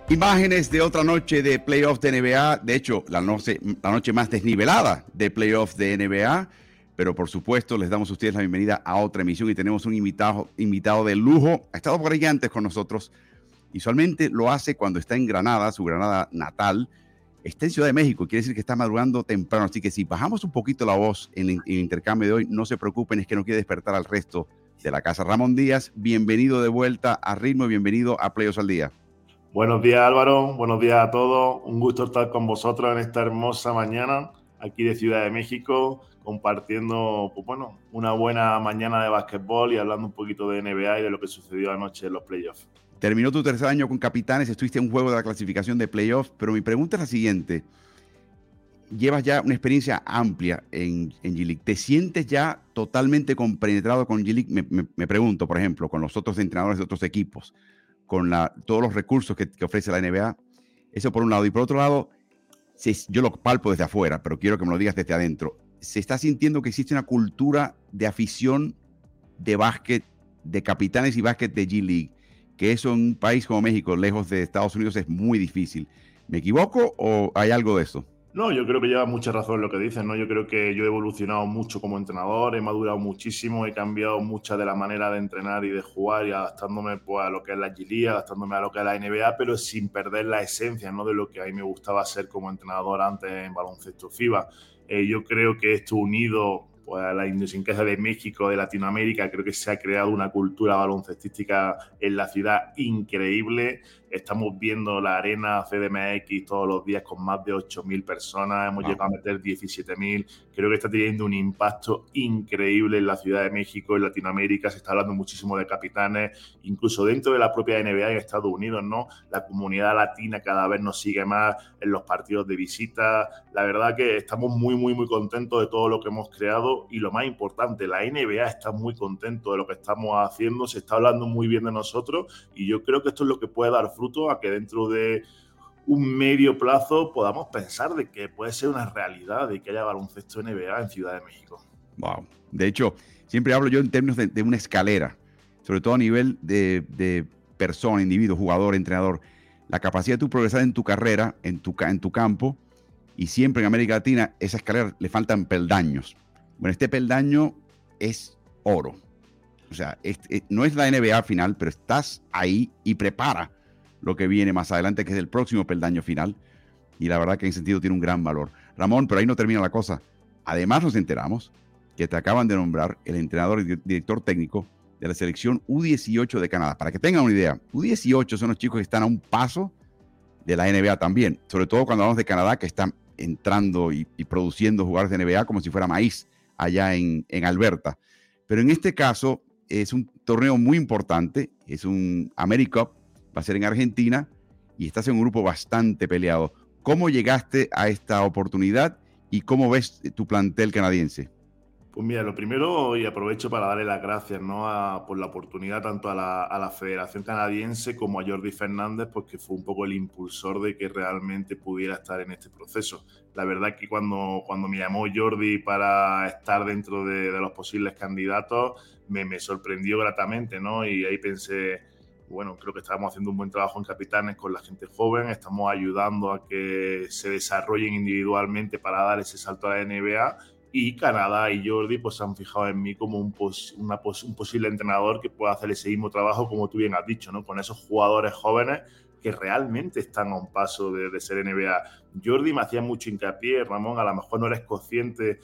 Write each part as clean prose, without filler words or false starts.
Imágenes de otra noche de playoff de NBA, de hecho, la noche más desnivelada de playoff de NBA, pero por supuesto les damos a ustedes la bienvenida a otra emisión y tenemos un invitado de lujo. Ha estado por ahí antes con nosotros, usualmente lo hace cuando está en Granada, su Granada natal. Está en Ciudad de México, quiere decir que está madrugando temprano, así que si bajamos un poquito la voz en el intercambio de hoy, no se preocupen, es que no quiere despertar al resto de la casa. Ramón Díaz, bienvenido de vuelta a Ritmo y bienvenido a Playoffs al Día. Buenos días, Álvaro. Buenos días a todos. Un gusto estar con vosotros en esta hermosa mañana aquí de Ciudad de México, compartiendo una buena mañana de básquetbol y hablando un poquito de NBA y de lo que sucedió anoche en los playoffs. Terminó tu tercer año con Capitanes, estuviste en un juego de la clasificación de playoffs, pero mi pregunta es la siguiente. Llevas ya una experiencia amplia en G-League. ¿Te sientes ya totalmente compenetrado con G-League? Me pregunto, por ejemplo, con los otros entrenadores de otros equipos, con todos los recursos que ofrece la NBA. Eso por un lado. Y por otro lado, yo lo palpo desde afuera, pero quiero que me lo digas desde adentro. ¿Se está sintiendo que existe una cultura de afición de básquet, de capitanes y básquet de G-League? Que eso en un país como México, lejos de Estados Unidos, es muy difícil. ¿Me equivoco o hay algo de eso? No, yo creo que lleva mucha razón en lo que dices, ¿no? Yo creo que yo he evolucionado mucho como entrenador, he madurado muchísimo, he cambiado mucha de la manera de entrenar y de jugar y adaptándome pues, a lo que es la G-League, adaptándome a lo que es la NBA, pero sin perder la esencia, ¿no? De lo que a mí me gustaba ser como entrenador antes en baloncesto FIBA. Yo creo que esto unido pues, a la idiosincrasia de México, de Latinoamérica, creo que se ha creado una cultura baloncestística en la ciudad increíble. Estamos viendo la arena CDMX todos los días con más de 8.000 personas. Hemos llegado a meter 17.000. Creo que está teniendo un impacto increíble en la Ciudad de México, en Latinoamérica. Se está hablando muchísimo de capitanes, incluso dentro de la propia NBA en Estados Unidos, ¿no? La comunidad latina cada vez nos sigue más en los partidos de visita. La verdad que estamos muy, muy, muy contentos de todo lo que hemos creado y lo más importante, la NBA está muy contento de lo que estamos haciendo. Se está hablando muy bien de nosotros y yo creo que esto es lo que puede dar fruto a que dentro de un medio plazo podamos pensar de que puede ser una realidad de que haya baloncesto NBA en Ciudad de México. Wow. De hecho, siempre hablo yo en términos de una escalera, sobre todo a nivel de persona, individuo, jugador, entrenador. La capacidad de tú progresar en tu carrera, en tu campo, y siempre en América Latina, esa escalera le faltan peldaños. Bueno, este peldaño es oro. O sea, no es la NBA final, pero estás ahí y prepara lo que viene más adelante, que es el próximo peldaño final. Y la verdad que en ese sentido tiene un gran valor. Ramón, pero ahí no termina la cosa. Además nos enteramos que te acaban de nombrar el entrenador y director técnico de la selección U18 de Canadá. Para que tengan una idea, U18 son los chicos que están a un paso de la NBA también. Sobre todo cuando hablamos de Canadá, que están entrando y produciendo jugadores de NBA como si fuera maíz allá en Alberta. Pero en este caso es un torneo muy importante, es un AmeriCup, va a ser en Argentina y estás en un grupo bastante peleado. ¿Cómo llegaste a esta oportunidad y cómo ves tu plantel canadiense? Pues mira, lo primero, y aprovecho para darle las gracias, ¿no? por la oportunidad tanto a la Federación Canadiense como a Jordi Fernández, porque fue un poco el impulsor de que realmente pudiera estar en este proceso. La verdad que cuando me llamó Jordi para estar dentro de los posibles candidatos, me sorprendió gratamente, ¿no? Y ahí pensé, bueno, creo que estamos haciendo un buen trabajo en Capitanes con la gente joven, estamos ayudando a que se desarrollen individualmente para dar ese salto a la NBA. Y Canadá y Jordi pues se han fijado en mí como un posible entrenador que pueda hacer ese mismo trabajo, como tú bien has dicho, ¿no? Con esos jugadores jóvenes que realmente están a un paso de ser NBA. Jordi me hacía mucho hincapié, Ramón, a lo mejor no eres consciente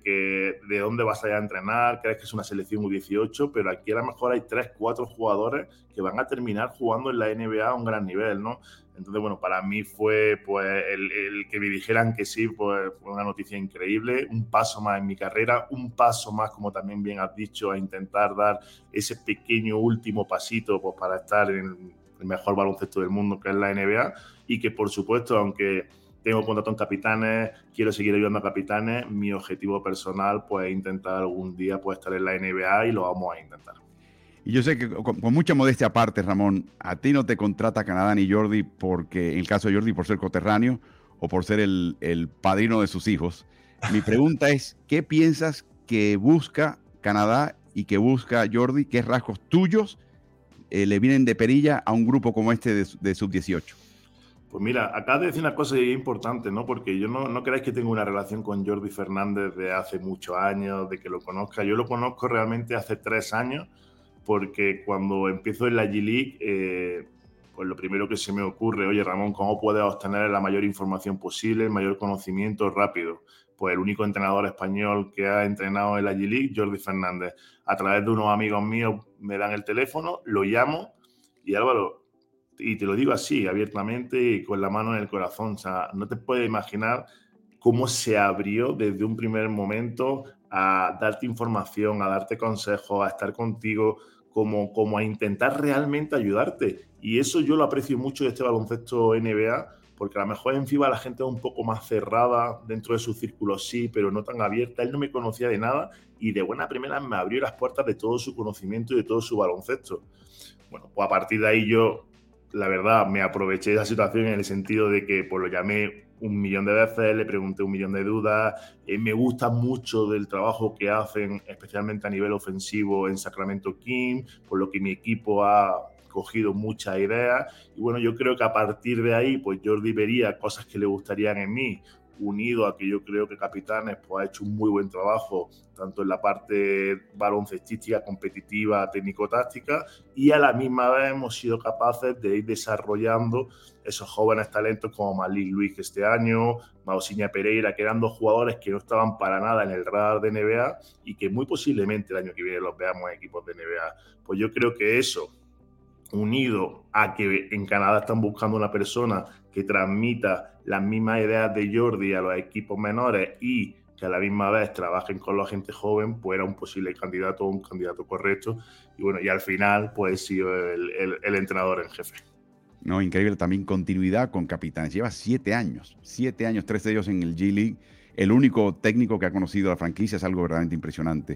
de dónde vas a ir a entrenar, crees que es una selección U18, pero aquí a lo mejor hay 3-4 jugadores que van a terminar jugando en la NBA a un gran nivel, ¿no? Entonces, bueno, para mí fue pues el que me dijeran que sí, pues fue una noticia increíble, un paso más en mi carrera, un paso más, como también bien has dicho, a intentar dar ese pequeño último pasito pues, para estar en el mejor baloncesto del mundo, que es la NBA, y que, por supuesto, aunque tengo contrato en Capitanes, quiero seguir ayudando a Capitanes, mi objetivo personal pues es intentar algún día pues, estar en la NBA y lo vamos a intentar. Y yo sé que con mucha modestia aparte, Ramón, a ti no te contrata Canadá ni Jordi porque, en el caso de Jordi, por ser coterráneo o por ser el padrino de sus hijos. Mi pregunta es, ¿qué piensas que busca Canadá y que busca Jordi? ¿Qué rasgos tuyos le vienen de perilla a un grupo como este de Sub-18? Pues mira, acabas de decir una cosa importante, ¿no? Porque yo no creáis que tengo una relación con Jordi Fernández de hace muchos años, de que lo conozca. Yo lo conozco realmente hace 3 años, porque cuando empiezo en la G-League, pues lo primero que se me ocurre, oye Ramón, ¿cómo puedes obtener la mayor información posible, el mayor conocimiento rápido? Pues el único entrenador español que ha entrenado en la G-League, Jordi Fernández. A través de unos amigos míos me dan el teléfono, lo llamo y Álvaro, y te lo digo así, abiertamente y con la mano en el corazón. O sea, no te puedes imaginar cómo se abrió desde un primer momento a darte información, a darte consejos, a estar contigo, como a intentar realmente ayudarte. Y eso yo lo aprecio mucho de este baloncesto NBA, porque a lo mejor en FIBA la gente es un poco más cerrada, dentro de su círculo sí, pero no tan abierta. Él no me conocía de nada y de buena primera me abrió las puertas de todo su conocimiento y de todo su baloncesto. Bueno, pues a partir de ahí yo, la verdad, me aproveché de esa situación en el sentido de que pues, lo llamé 1 millón de veces, le pregunté 1 millón de dudas. Me gusta mucho del trabajo que hacen, especialmente a nivel ofensivo en Sacramento Kings, por lo que mi equipo ha cogido muchas ideas. Y bueno, yo creo que a partir de ahí, pues Jordi vería cosas que le gustarían en mí, unido a que yo creo que Capitanes pues, ha hecho un muy buen trabajo, tanto en la parte baloncestística, competitiva, técnico-táctica, y a la misma vez hemos sido capaces de ir desarrollando esos jóvenes talentos como Malik Luis este año, Mausiña Pereira, que eran 2 jugadores que no estaban para nada en el radar de NBA y que muy posiblemente el año que viene los veamos en equipos de NBA. Pues yo creo que eso, unido a que en Canadá están buscando una persona que transmita las mismas ideas de Jordi a los equipos menores y que a la misma vez trabajen con la gente joven, pues era un posible candidato, un candidato correcto. Y bueno, y al final, pues he sido el entrenador en jefe. No, increíble también continuidad con Capitanes. Lleva 7 años, 3 de ellos en el G-League. El único técnico que ha conocido la franquicia, es algo verdaderamente impresionante.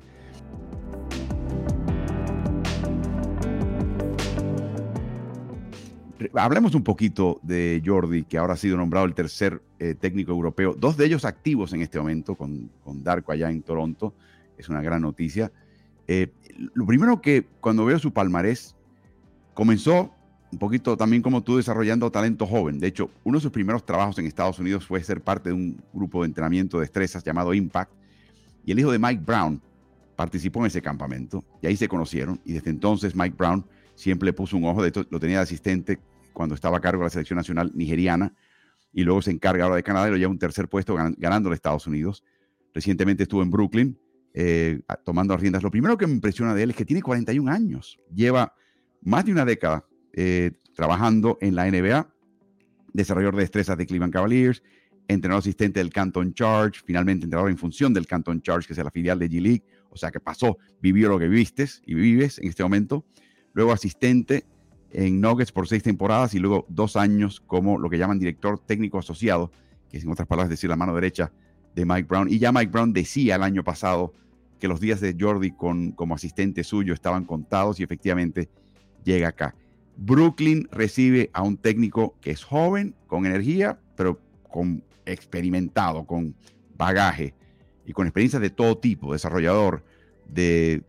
Hablemos un poquito de Jordi, que ahora ha sido nombrado el tercer técnico europeo. 2 de ellos activos en este momento, con Darko allá en Toronto. Es una gran noticia. Lo primero que cuando veo su palmarés, comenzó un poquito también como tú desarrollando talento joven. De hecho, uno de sus primeros trabajos en Estados Unidos fue ser parte de un grupo de entrenamiento de destrezas llamado Impact. Y el hijo de Mike Brown participó en ese campamento y ahí se conocieron. Y desde entonces Mike Brown siempre le puso un ojo. De hecho, lo tenía de asistente cuando estaba a cargo de la selección nacional nigeriana y luego se encarga ahora de Canadá y lo lleva a un tercer puesto ganando a Estados Unidos. Recientemente estuvo en Brooklyn tomando las riendas. Lo primero que me impresiona de él es que tiene 41 años. Lleva más de una década trabajando en la NBA, desarrollador de destrezas de Cleveland Cavaliers, entrenador asistente del Canton Charge, finalmente entrenador en función del Canton Charge, que es la filial de G-League, o sea que vivió lo que viviste y vives en este momento. Luego asistente en Nuggets por 6 temporadas y luego 2 años como lo que llaman director técnico asociado, que es en otras palabras decir la mano derecha de Mike Brown. Y ya Mike Brown decía el año pasado que los días de Jordi como asistente suyo estaban contados y efectivamente llega acá. Brooklyn recibe a un técnico que es joven, con energía, pero con experimentado, con bagaje y con experiencia de todo tipo, desarrollador, de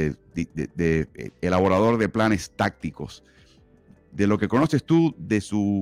elaborador de planes tácticos. De lo que conoces tú de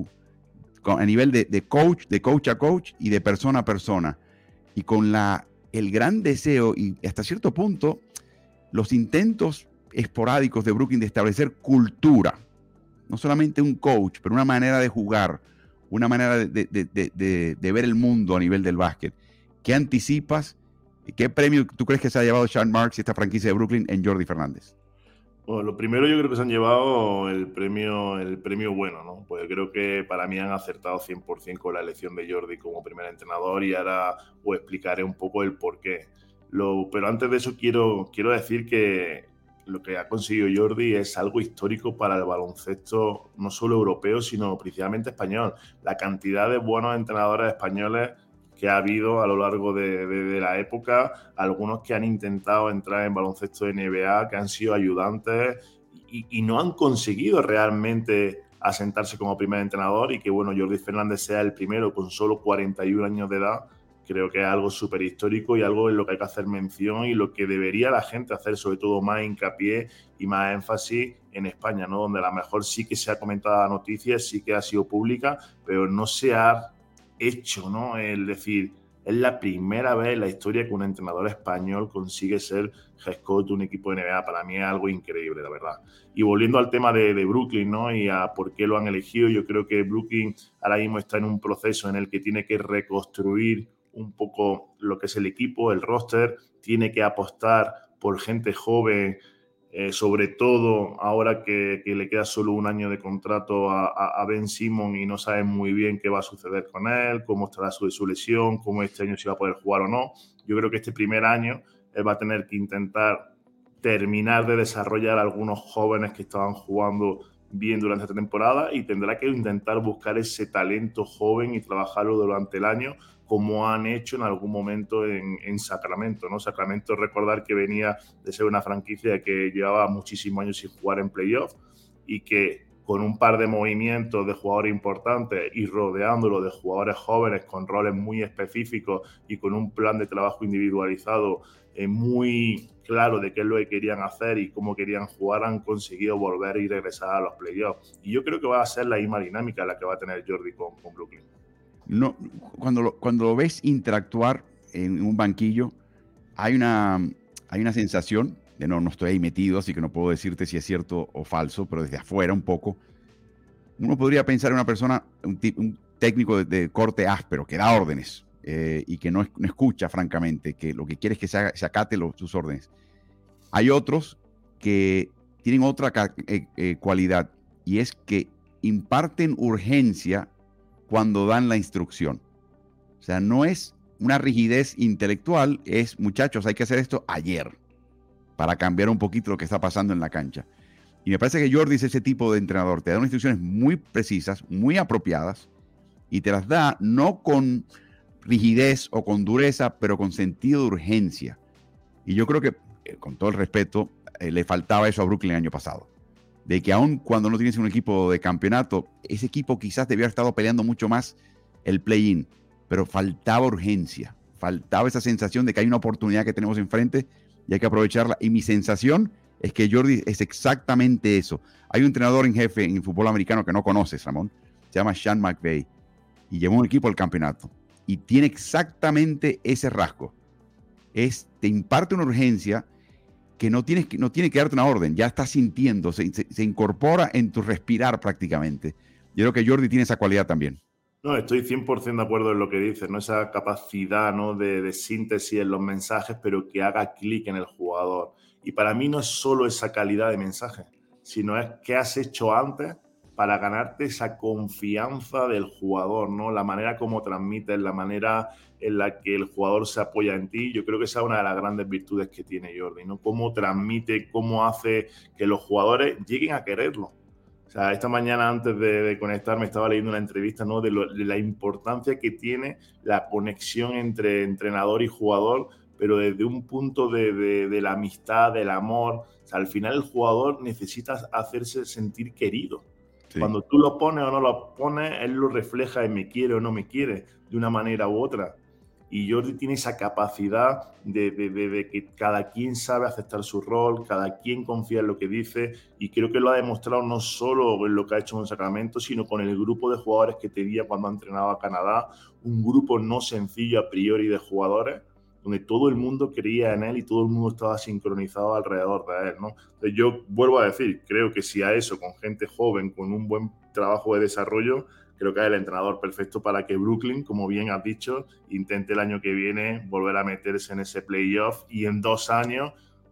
a nivel de coach a coach y de persona a persona, y con el gran deseo y hasta cierto punto los intentos esporádicos de Brooklyn de establecer cultura, no solamente un coach, pero una manera de jugar, una manera de ver el mundo a nivel del básquet. ¿Qué anticipas? ¿Qué premio tú crees que se ha llevado Sean Marks y esta franquicia de Brooklyn en Jordi Fernández? Bueno, lo primero yo creo que se han llevado el premio bueno, ¿no? Pues creo que para mí han acertado 100% con la elección de Jordi como primer entrenador y ahora os explicaré un poco el porqué. Pero antes de eso quiero decir que lo que ha conseguido Jordi es algo histórico para el baloncesto, no solo europeo, sino principalmente español. La cantidad de buenos entrenadores españoles que ha habido a lo largo de la época, algunos que han intentado entrar en baloncesto de NBA, que han sido ayudantes y no han conseguido realmente asentarse como primer entrenador y que, bueno, Jordi Fernández sea el primero con solo 41 años de edad creo que es algo súper histórico y algo en lo que hay que hacer mención y lo que debería la gente hacer, sobre todo más hincapié y más énfasis en España, ¿no? Donde a lo mejor sí que se ha comentado la noticia, sí que ha sido pública, pero no se ha hecho, ¿no? El decir, es la primera vez en la historia que un entrenador español consigue ser head coach de un equipo de NBA. Para mí es algo increíble, la verdad. Y volviendo al tema de Brooklyn, ¿no? Y a por qué lo han elegido, yo creo que Brooklyn ahora mismo está en un proceso en el que tiene que reconstruir un poco lo que es el equipo, el roster, tiene que apostar por gente joven, sobre todo ahora que le queda solo un año de contrato a Ben Simmons y no saben muy bien qué va a suceder con él, cómo estará su lesión, cómo este año si va a poder jugar o no. Yo creo que este primer año él va a tener que intentar terminar de desarrollar a algunos jóvenes que estaban jugando bien durante esta temporada y tendrá que intentar buscar ese talento joven y trabajarlo durante el año como han hecho en algún momento en Sacramento, ¿no? Sacramento, recordar que venía de ser una franquicia que llevaba muchísimos años sin jugar en playoff y que con un par de movimientos de jugadores importantes y rodeándolo de jugadores jóvenes con roles muy específicos y con un plan de trabajo individualizado muy claro de qué es lo que querían hacer y cómo querían jugar, han conseguido volver y regresar a los playoffs. Y yo creo que va a ser la misma dinámica la que va a tener Jordi con Brooklyn. No, cuando lo ves interactuar en un banquillo, hay una sensación, no estoy ahí metido, así que no puedo decirte si es cierto o falso, pero desde afuera un poco, uno podría pensar en una persona, un técnico de corte áspero, que da órdenes y que no escucha, francamente, que lo que quiere es que se acate sus órdenes. Hay otros que tienen otra cualidad, y es que imparten urgencia cuando dan la instrucción. O sea, no es una rigidez intelectual, es, muchachos, hay que hacer esto ayer para cambiar un poquito lo que está pasando en la cancha. Y me parece que Jordi es ese tipo de entrenador. Te da unas instrucciones muy precisas, muy apropiadas, y te las da no con rigidez o con dureza, pero con sentido de urgencia. Y yo creo que, con todo el respeto, le faltaba eso a Brooklyn el año pasado. De que aun cuando no tienes un equipo de campeonato, ese equipo quizás debió haber estado peleando mucho más el play-in, pero faltaba urgencia, faltaba esa sensación de que hay una oportunidad que tenemos enfrente y hay que aprovecharla. Y mi sensación es que Jordi es exactamente eso. Hay un entrenador en jefe en el fútbol americano que no conoces, Ramón, se llama Sean McVay, y llevó un equipo al campeonato. Y tiene exactamente ese rasgo. Te imparte una urgencia que no tiene que darte una orden, ya estás sintiendo, se incorpora en tu respirar prácticamente. Yo creo que Jordi tiene esa cualidad también. No, estoy 100% de acuerdo en lo que dices, ¿no? Esa capacidad, ¿no? de síntesis en los mensajes, pero que haga clic en el jugador. Y para mí no es solo esa calidad de mensaje, sino es qué has hecho antes para ganarte esa confianza del jugador, ¿no? La manera como transmites, la manera en la que el jugador se apoya en ti. Yo creo que esa es una de las grandes virtudes que tiene Jordi, ¿no? Cómo transmite, cómo hace que los jugadores lleguen a quererlo. O sea, esta mañana antes de conectarme estaba leyendo una entrevista, ¿no? de la importancia que tiene la conexión entre entrenador y jugador, pero desde un punto de la amistad, del amor. O sea, al final el jugador necesita hacerse sentir querido. Sí. Cuando tú lo pones o no lo pones, él lo refleja en me quiere o no me quiere, de una manera u otra. Y Jordi tiene esa capacidad de que cada quien sabe aceptar su rol, cada quien confía en lo que dice, y creo que lo ha demostrado no solo en lo que ha hecho en Sacramento, sino con el grupo de jugadores que tenía cuando ha entrenado a Canadá, un grupo no sencillo a priori de jugadores, donde todo el mundo creía en él y todo el mundo estaba sincronizado alrededor de él, ¿no? Entonces yo vuelvo a decir, creo que si a eso, con gente joven, con un buen trabajo de desarrollo, creo que es el entrenador perfecto para que Brooklyn, como bien has dicho, intente el año que viene volver a meterse en ese playoff y en 2 años,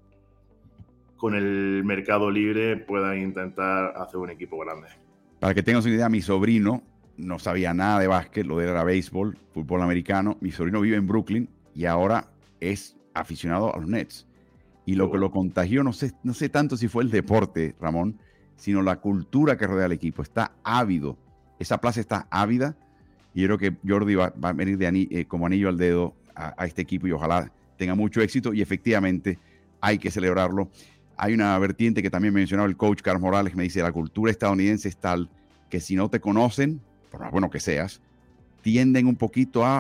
con el mercado libre, puedan intentar hacer un equipo grande. Para que tengas una idea, mi sobrino no sabía nada de básquet, lo de era béisbol, fútbol americano. Mi sobrino vive en Brooklyn y ahora es aficionado a los Nets. Y lo que lo contagió, no sé tanto si fue el deporte, Ramón, sino la cultura que rodea al equipo. Está ávido. Esa plaza está ávida y yo creo que Jordi va a venir como anillo al dedo a este equipo y ojalá tenga mucho éxito, y efectivamente hay que celebrarlo. Hay una vertiente que también mencionaba el coach Carlos Morales, que me dice: la cultura estadounidense es tal que si no te conocen, por más bueno que seas, tienden un poquito a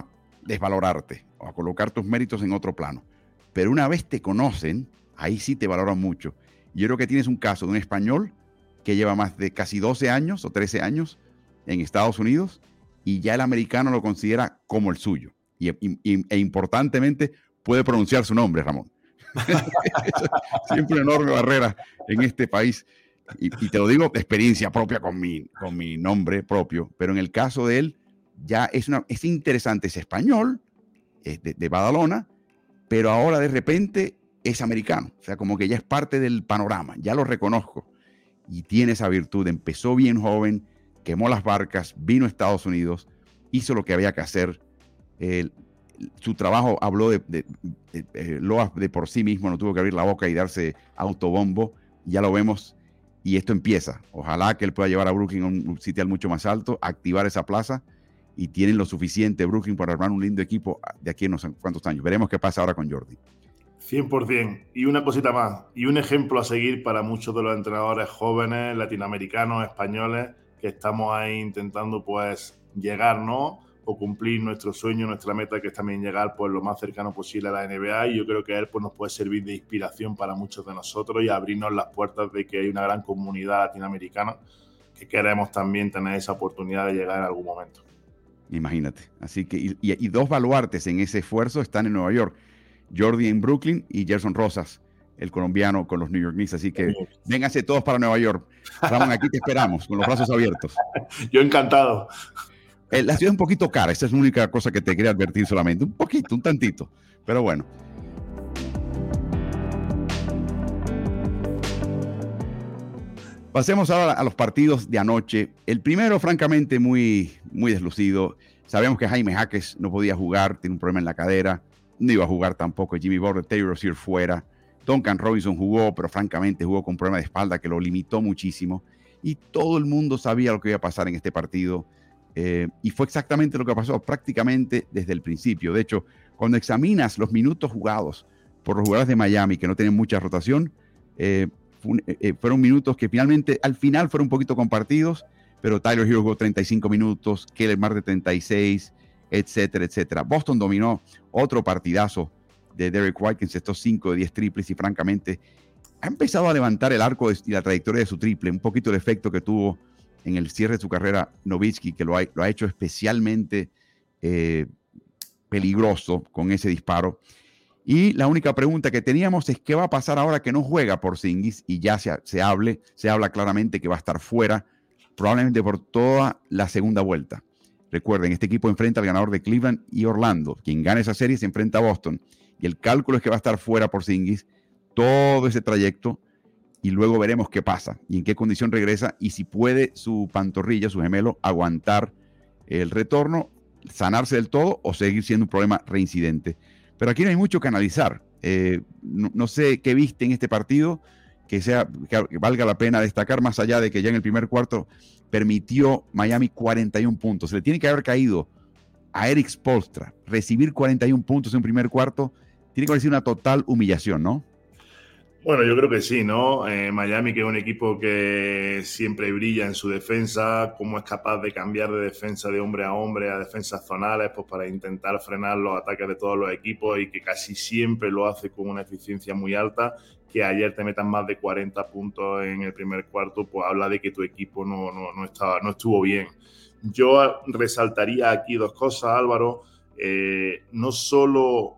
desvalorarte o a colocar tus méritos en otro plano. Pero una vez te conocen, ahí sí te valoran mucho. Yo creo que tienes un caso de un español que lleva más de casi 12 años o 13 años en Estados Unidos y ya el americano lo considera como el suyo. E importantemente puede pronunciar su nombre, Ramón. Siempre una enorme barrera en este país. Y te lo digo de experiencia propia con mi nombre propio, pero en el caso de él ya es interesante, es español, es de Badalona, pero ahora de repente es americano, o sea, como que ya es parte del panorama, ya lo reconozco y tiene esa virtud. Empezó bien joven, quemó las barcas, vino a Estados Unidos, hizo lo que había que hacer, su trabajo habló de por sí mismo, no tuvo que abrir la boca y darse autobombo, ya lo vemos. Y esto empieza. Ojalá que él pueda llevar a Brooklyn a un sitial mucho más alto, activar esa plaza, y tienen lo suficiente Brooklyn para armar un lindo equipo de aquí en no sé cuántos años. Veremos qué pasa ahora con Jordi. 100%. Y una cosita más, y un ejemplo a seguir para muchos de los entrenadores jóvenes, latinoamericanos, españoles, que estamos ahí intentando pues llegar, ¿no? O cumplir nuestro sueño, nuestra meta, que es también llegar pues lo más cercano posible a la NBA, y yo creo que él pues nos puede servir de inspiración para muchos de nosotros y abrirnos las puertas de que hay una gran comunidad latinoamericana que queremos también tener esa oportunidad de llegar en algún momento. Imagínate. Así que, y dos baluartes en ese esfuerzo están en Nueva York. Jordi en Brooklyn y Gerson Rosas, el colombiano con los New York Knicks. Así que vénganse todos para Nueva York. Ramón, aquí te esperamos con los brazos abiertos. Yo encantado. La ciudad es un poquito cara, esa es la única cosa que te quería advertir solamente. Un poquito, un tantito. Pero bueno. Pasemos ahora a los partidos de anoche. El primero, francamente, muy deslucido. Sabemos que Jaime Jaques no podía jugar, tiene un problema en la cadera. No iba a jugar tampoco Jimmy Butler, Terry Rozier fuera. Duncan Robinson jugó, pero francamente jugó con un problema de espalda que lo limitó muchísimo. Y todo el mundo sabía lo que iba a pasar en este partido. Y fue exactamente lo que pasó prácticamente desde el principio. De hecho, cuando examinas los minutos jugados por los jugadores de Miami, que no tienen mucha rotación, fueron minutos que al final fueron un poquito compartidos, pero Tyler Hero jugó 35 minutos, Caleb Martin 36, etcétera, etcétera. Boston dominó otro partidazo de Derek White, que encestó 5 de 10 triples y francamente ha empezado a levantar el arco y la trayectoria de su triple, un poquito el efecto que tuvo en el cierre de su carrera Nowitzki, que lo ha hecho especialmente peligroso con ese disparo. Y la única pregunta que teníamos es qué va a pasar ahora que no juega Porzingis, y ya se habla claramente que va a estar fuera, probablemente por toda la segunda vuelta. Recuerden, este equipo enfrenta al ganador de Cleveland y Orlando. Quien gane esa serie se enfrenta a Boston. Y el cálculo es que va a estar fuera Porzingis todo ese trayecto, y luego veremos qué pasa y en qué condición regresa y si puede su pantorrilla, su gemelo, aguantar el retorno, sanarse del todo o seguir siendo un problema reincidente. Pero aquí no hay mucho que analizar. No sé qué viste en este partido que valga la pena destacar, más allá de que ya en el primer cuarto permitió Miami 41 puntos. Se le tiene que haber caído a Erik Spoelstra. Recibir 41 puntos en primer cuarto tiene que haber sido una total humillación, ¿no? Bueno, yo creo que sí, ¿no? Miami, que es un equipo que siempre brilla en su defensa, cómo es capaz de cambiar de defensa de hombre a hombre a defensas zonales, pues para intentar frenar los ataques de todos los equipos, y que casi siempre lo hace con una eficiencia muy alta. Que ayer te metan más de 40 puntos en el primer cuarto, pues habla de que tu equipo no estuvo bien. Yo resaltaría aquí dos cosas, Álvaro. No solo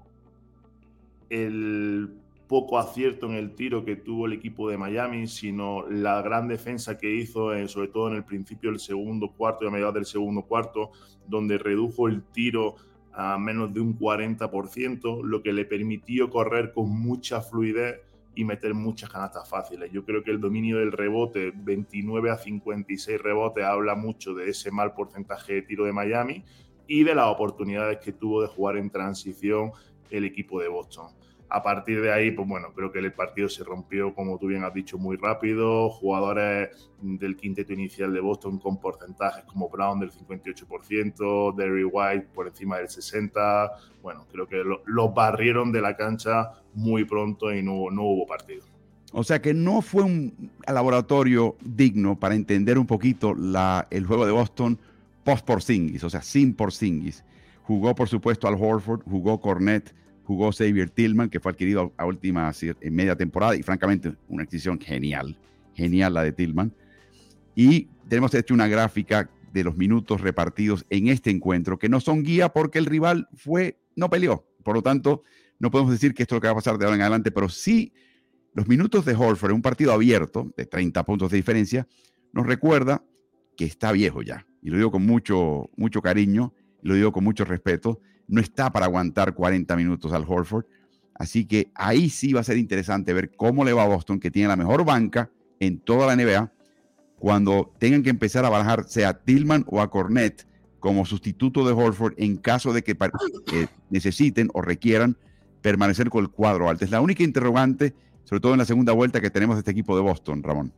el poco acierto en el tiro que tuvo el equipo de Miami, sino la gran defensa que hizo, sobre todo en el principio del segundo cuarto y a mediados del segundo cuarto, donde redujo el tiro a menos de un 40%, lo que le permitió correr con mucha fluidez y meter muchas canastas fáciles. Yo creo que el dominio del rebote, 29 a 56 rebotes, habla mucho de ese mal porcentaje de tiro de Miami y de las oportunidades que tuvo de jugar en transición el equipo de Boston. A partir de ahí, pues bueno, creo que el partido se rompió, como tú bien has dicho, muy rápido. Jugadores del quinteto inicial de Boston con porcentajes como Brown del 58%, Derrick White por encima del 60%. Bueno, creo que los barrieron de la cancha muy pronto y no hubo partido. O sea que no fue un laboratorio digno para entender un poquito el juego de Boston post-Porzingis, o sea, sin Porzingis. Jugó, por supuesto, Al Horford, jugó Cornet, jugó Xavier Tillman, que fue adquirido a última en media temporada, y francamente una adquisición genial la de Tillman. Y tenemos hecho una gráfica de los minutos repartidos en este encuentro, que no son guía porque el rival no peleó. Por lo tanto, no podemos decir que esto es lo que va a pasar de ahora en adelante, pero sí los minutos de Horford en un partido abierto, de 30 puntos de diferencia, nos recuerda que está viejo ya. Y lo digo con mucho cariño, lo digo con mucho respeto. No está para aguantar 40 minutos al Horford. Así que ahí sí va a ser interesante ver cómo le va a Boston, que tiene la mejor banca en toda la NBA, cuando tengan que empezar a barajar sea a Tillman o a Cornet como sustituto de Horford en caso de que necesiten o requieran permanecer con el cuadro alto. Es la única interrogante, sobre todo en la segunda vuelta que tenemos de este equipo de Boston, Ramón.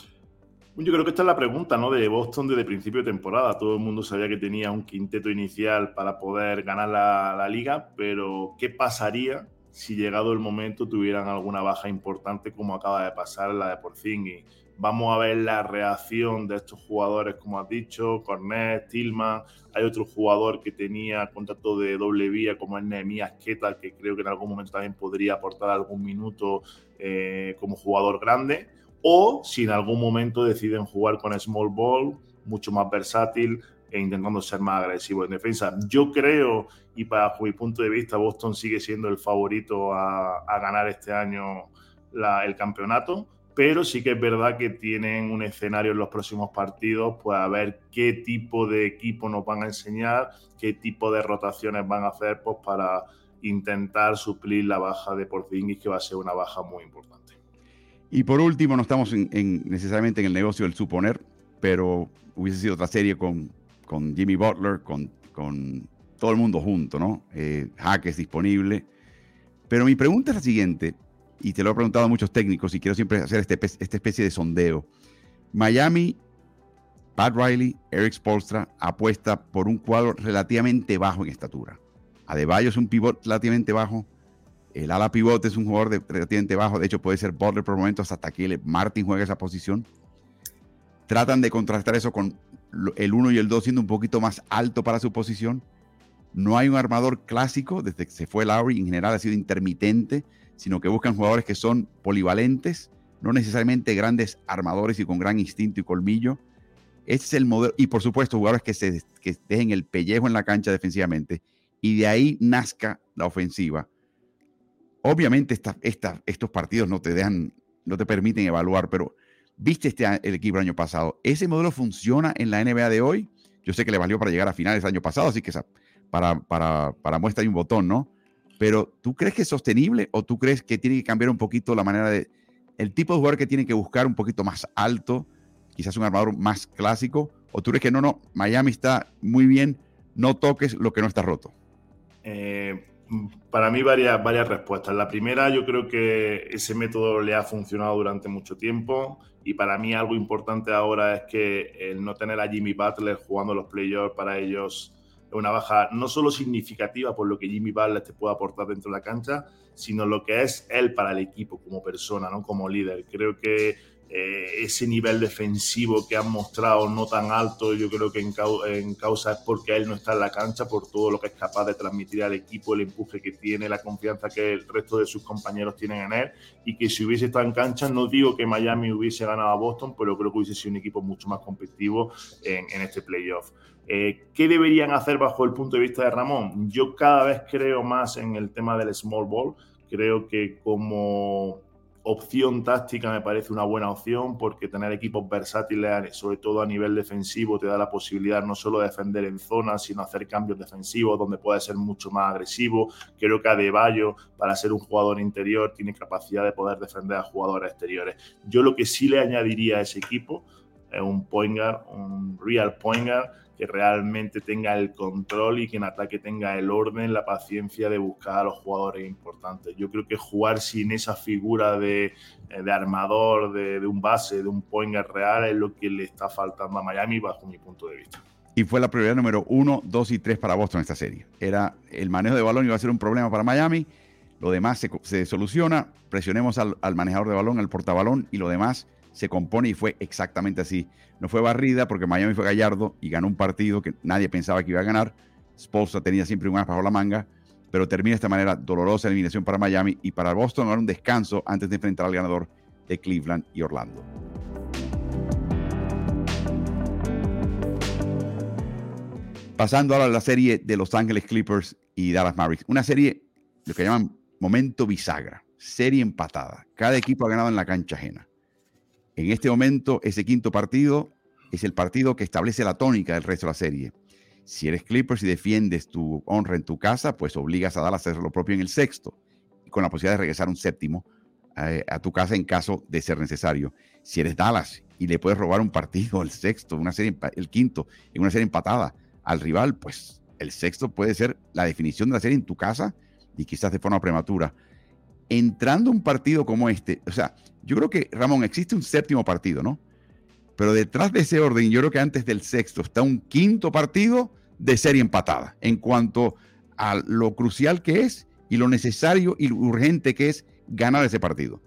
Yo creo que esta es la pregunta, ¿no?, de Boston desde principio de temporada. Todo el mundo sabía que tenía un quinteto inicial para poder ganar la liga, pero ¿qué pasaría si llegado el momento tuvieran alguna baja importante como acaba de pasar la de Porzingis? Vamos a ver la reacción de estos jugadores, como has dicho, Cornet, Tillman. Hay otro jugador que tenía contrato de doble vía, como es Nehemías Queta, que creo que en algún momento también podría aportar algún minuto como jugador grande. O si en algún momento deciden jugar con small ball, mucho más versátil e intentando ser más agresivo en defensa. Yo creo, y bajo mi punto de vista, Boston sigue siendo el favorito a ganar este año el campeonato, pero sí que es verdad que tienen un escenario en los próximos partidos, pues a ver qué tipo de equipo nos van a enseñar, qué tipo de rotaciones van a hacer, pues para intentar suplir la baja de Porzingis, que va a ser una baja muy importante. Y por último, no estamos necesariamente en el negocio del suponer, pero hubiese sido otra serie con Jimmy Butler, con todo el mundo junto, ¿no? Jaques disponible. Pero mi pregunta es la siguiente, y te lo he preguntado a muchos técnicos y quiero siempre hacer esta especie de sondeo. Miami, Pat Riley, Eric Spoelstra apuesta por un cuadro relativamente bajo en estatura. Adebayo es un pivot relativamente bajo. El ala pivote es un jugador relativamente bajo. De hecho, puede ser Butler por momentos hasta que Martin juegue esa posición. Tratan de contrastar eso con el 1 y el 2 siendo un poquito más alto para su posición. No hay un armador clásico. Desde que se fue Lowry, en general ha sido intermitente, sino que buscan jugadores que son polivalentes, no necesariamente grandes armadores y con gran instinto y colmillo. Ese es el modelo. Y por supuesto, jugadores que dejen el pellejo en la cancha defensivamente y de ahí nazca la ofensiva. Obviamente estos partidos no te permiten evaluar, pero viste el equipo el año pasado. ¿Ese modelo funciona en la NBA de hoy? Yo sé que le valió para llegar a finales del año pasado, así que para muestra hay un botón, ¿no? Pero ¿tú crees que es sostenible o tú crees que tiene que cambiar un poquito la manera el tipo de jugador que tiene que buscar un poquito más alto, quizás un armador más clásico? ¿O tú crees que no, Miami está muy bien, no toques lo que no está roto? Para mí varias respuestas. La primera, yo creo que ese método le ha funcionado durante mucho tiempo y para mí algo importante ahora es que el no tener a Jimmy Butler jugando los playoffs para ellos es una baja no solo significativa por lo que Jimmy Butler te puede aportar dentro de la cancha, sino lo que es él para el equipo como persona, ¿no? Como líder. Creo que ese nivel defensivo que han mostrado no tan alto, yo creo que en causa es porque él no está en la cancha, por todo lo que es capaz de transmitir al equipo, el empuje que tiene, la confianza que el resto de sus compañeros tienen en él, y que si hubiese estado en cancha, no digo que Miami hubiese ganado a Boston, pero creo que hubiese sido un equipo mucho más competitivo en este playoff. ¿Qué deberían hacer bajo el punto de vista de Ramón? Yo cada vez creo más en el tema del small ball. Creo que como opción táctica me parece una buena opción porque tener equipos versátiles, sobre todo a nivel defensivo, te da la posibilidad no solo de defender en zona, sino hacer cambios defensivos donde puede ser mucho más agresivo. Creo que Adebayo, para ser un jugador interior, tiene capacidad de poder defender a jugadores exteriores. Yo lo que sí le añadiría a ese equipo es un point guard, un real point guard, que realmente tenga el control y que en ataque tenga el orden, la paciencia de buscar a los jugadores importantes. Yo creo que jugar sin esa figura de armador, de un base, de un point guard real, es lo que le está faltando a Miami bajo mi punto de vista. Y fue la prioridad número 1, 2 y 3 para Boston en esta serie. Era el manejo de balón, iba a ser un problema para Miami. Lo demás se soluciona. Presionemos al manejador de balón, al portabalón, y lo demás se compone, y fue exactamente así. No fue barrida porque Miami fue gallardo y ganó un partido que nadie pensaba que iba a ganar, Spoelstra tenía siempre un as bajo la manga, pero termina de esta manera dolorosa eliminación para Miami y para Boston ahora un descanso antes de enfrentar al ganador de Cleveland y Orlando. Pasando ahora a la serie de Los Ángeles Clippers y Dallas Mavericks. Una serie, lo que llaman momento bisagra, serie empatada. Cada equipo ha ganado en la cancha ajena. En este momento, ese quinto partido es el partido que establece la tónica del resto de la serie. Si eres Clippers y defiendes tu honra en tu casa, pues obligas a Dallas a hacer lo propio en el sexto, con la posibilidad de regresar un séptimo a tu casa en caso de ser necesario. Si eres Dallas y le puedes robar un partido, el sexto, el quinto, en una serie empatada al rival, pues el sexto puede ser la definición de la serie en tu casa y quizás de forma prematura. Entrando un partido como este, o sea, yo creo que, Ramón, existe un séptimo partido, ¿no? Pero detrás de ese orden, yo creo que antes del sexto está un quinto partido de serie empatada en cuanto a lo crucial que es y lo necesario y lo urgente que es ganar ese partido.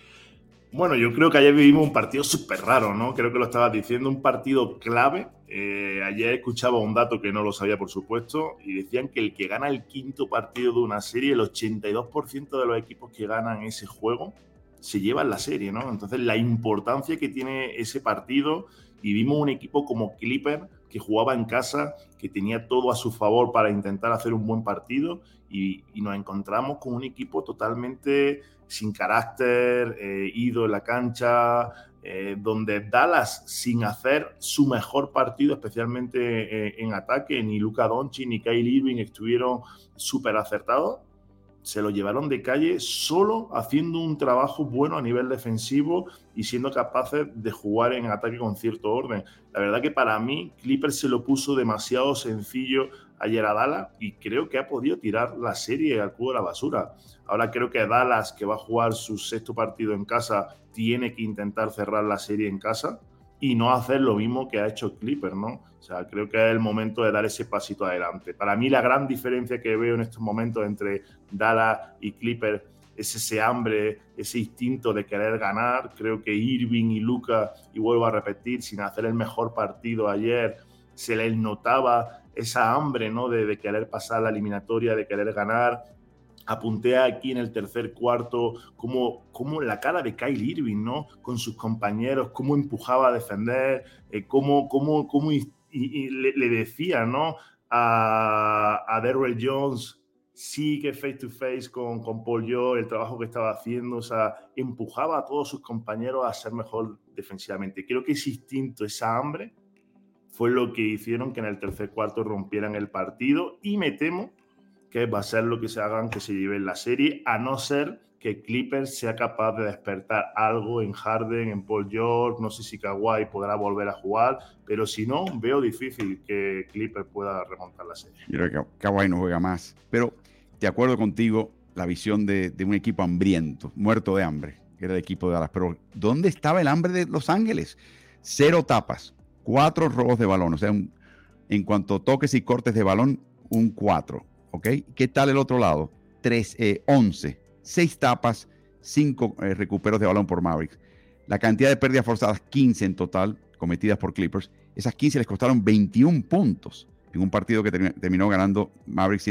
Bueno, yo creo que ayer vivimos un partido súper raro, ¿no? Creo que lo estabas diciendo, un partido clave. Ayer escuchaba un dato que no lo sabía, por supuesto, y decían que el que gana el quinto partido de una serie, el 82% de los equipos que ganan ese juego se llevan la serie, ¿no? Entonces, la importancia que tiene ese partido, y vimos un equipo como Clipper que jugaba en casa, que tenía todo a su favor para intentar hacer un buen partido, y nos encontramos con un equipo totalmente sin carácter, ido en la cancha, donde Dallas, sin hacer su mejor partido, especialmente en ataque, ni Luka Doncic ni Kyrie Irving estuvieron súper acertados, se lo llevaron de calle solo haciendo un trabajo bueno a nivel defensivo y siendo capaces de jugar en ataque con cierto orden. La verdad que para mí Clippers se lo puso demasiado sencillo ayer a Dallas y creo que ha podido tirar la serie al cubo de la basura. Ahora creo que Dallas, que va a jugar su sexto partido en casa, tiene que intentar cerrar la serie en casa y no hacer lo mismo que ha hecho Clippers, ¿no? O sea, creo que es el momento de dar ese pasito adelante. Para mí la gran diferencia que veo en estos momentos entre Dallas y Clippers es ese hambre, ese instinto de querer ganar. Creo que Irving y Luka, y vuelvo a repetir, sin hacer el mejor partido ayer, se les notaba esa hambre, ¿no? de querer pasar la eliminatoria, de querer ganar. Apunté aquí en el tercer cuarto como la cara de Kyrie Irving, ¿no? Con sus compañeros, cómo empujaba a defender, le decía, ¿no? A Derrick Jones, sí que face to face con Paul George, el trabajo que estaba haciendo, o sea, empujaba a todos sus compañeros a ser mejor defensivamente. Creo que ese instinto, esa hambre, fue lo que hicieron que en el tercer cuarto rompieran el partido, y me temo que va a ser lo que se hagan, que se lleven la serie, a no ser que Clippers sea capaz de despertar algo en Harden, en Paul George. No sé si Kawhi podrá volver a jugar, pero si no, veo difícil que Clippers pueda remontar la serie. Yo creo que Kawhi no juega más, pero de acuerdo contigo, la visión de un equipo hambriento, muerto de hambre, que era el equipo de Dallas. Pero ¿dónde estaba el hambre de Los Ángeles? 0 tapas, 4 robos de balón, o sea, en cuanto a toques y cortes de balón, un 4. ¿Ok? ¿Qué tal el otro lado? 11. 6 tapas, 5 recuperos de balón por Mavericks. La cantidad de pérdidas forzadas, 15 en total, cometidas por Clippers. Esas 15 les costaron 21 puntos en un partido que terminó ganando Mavericks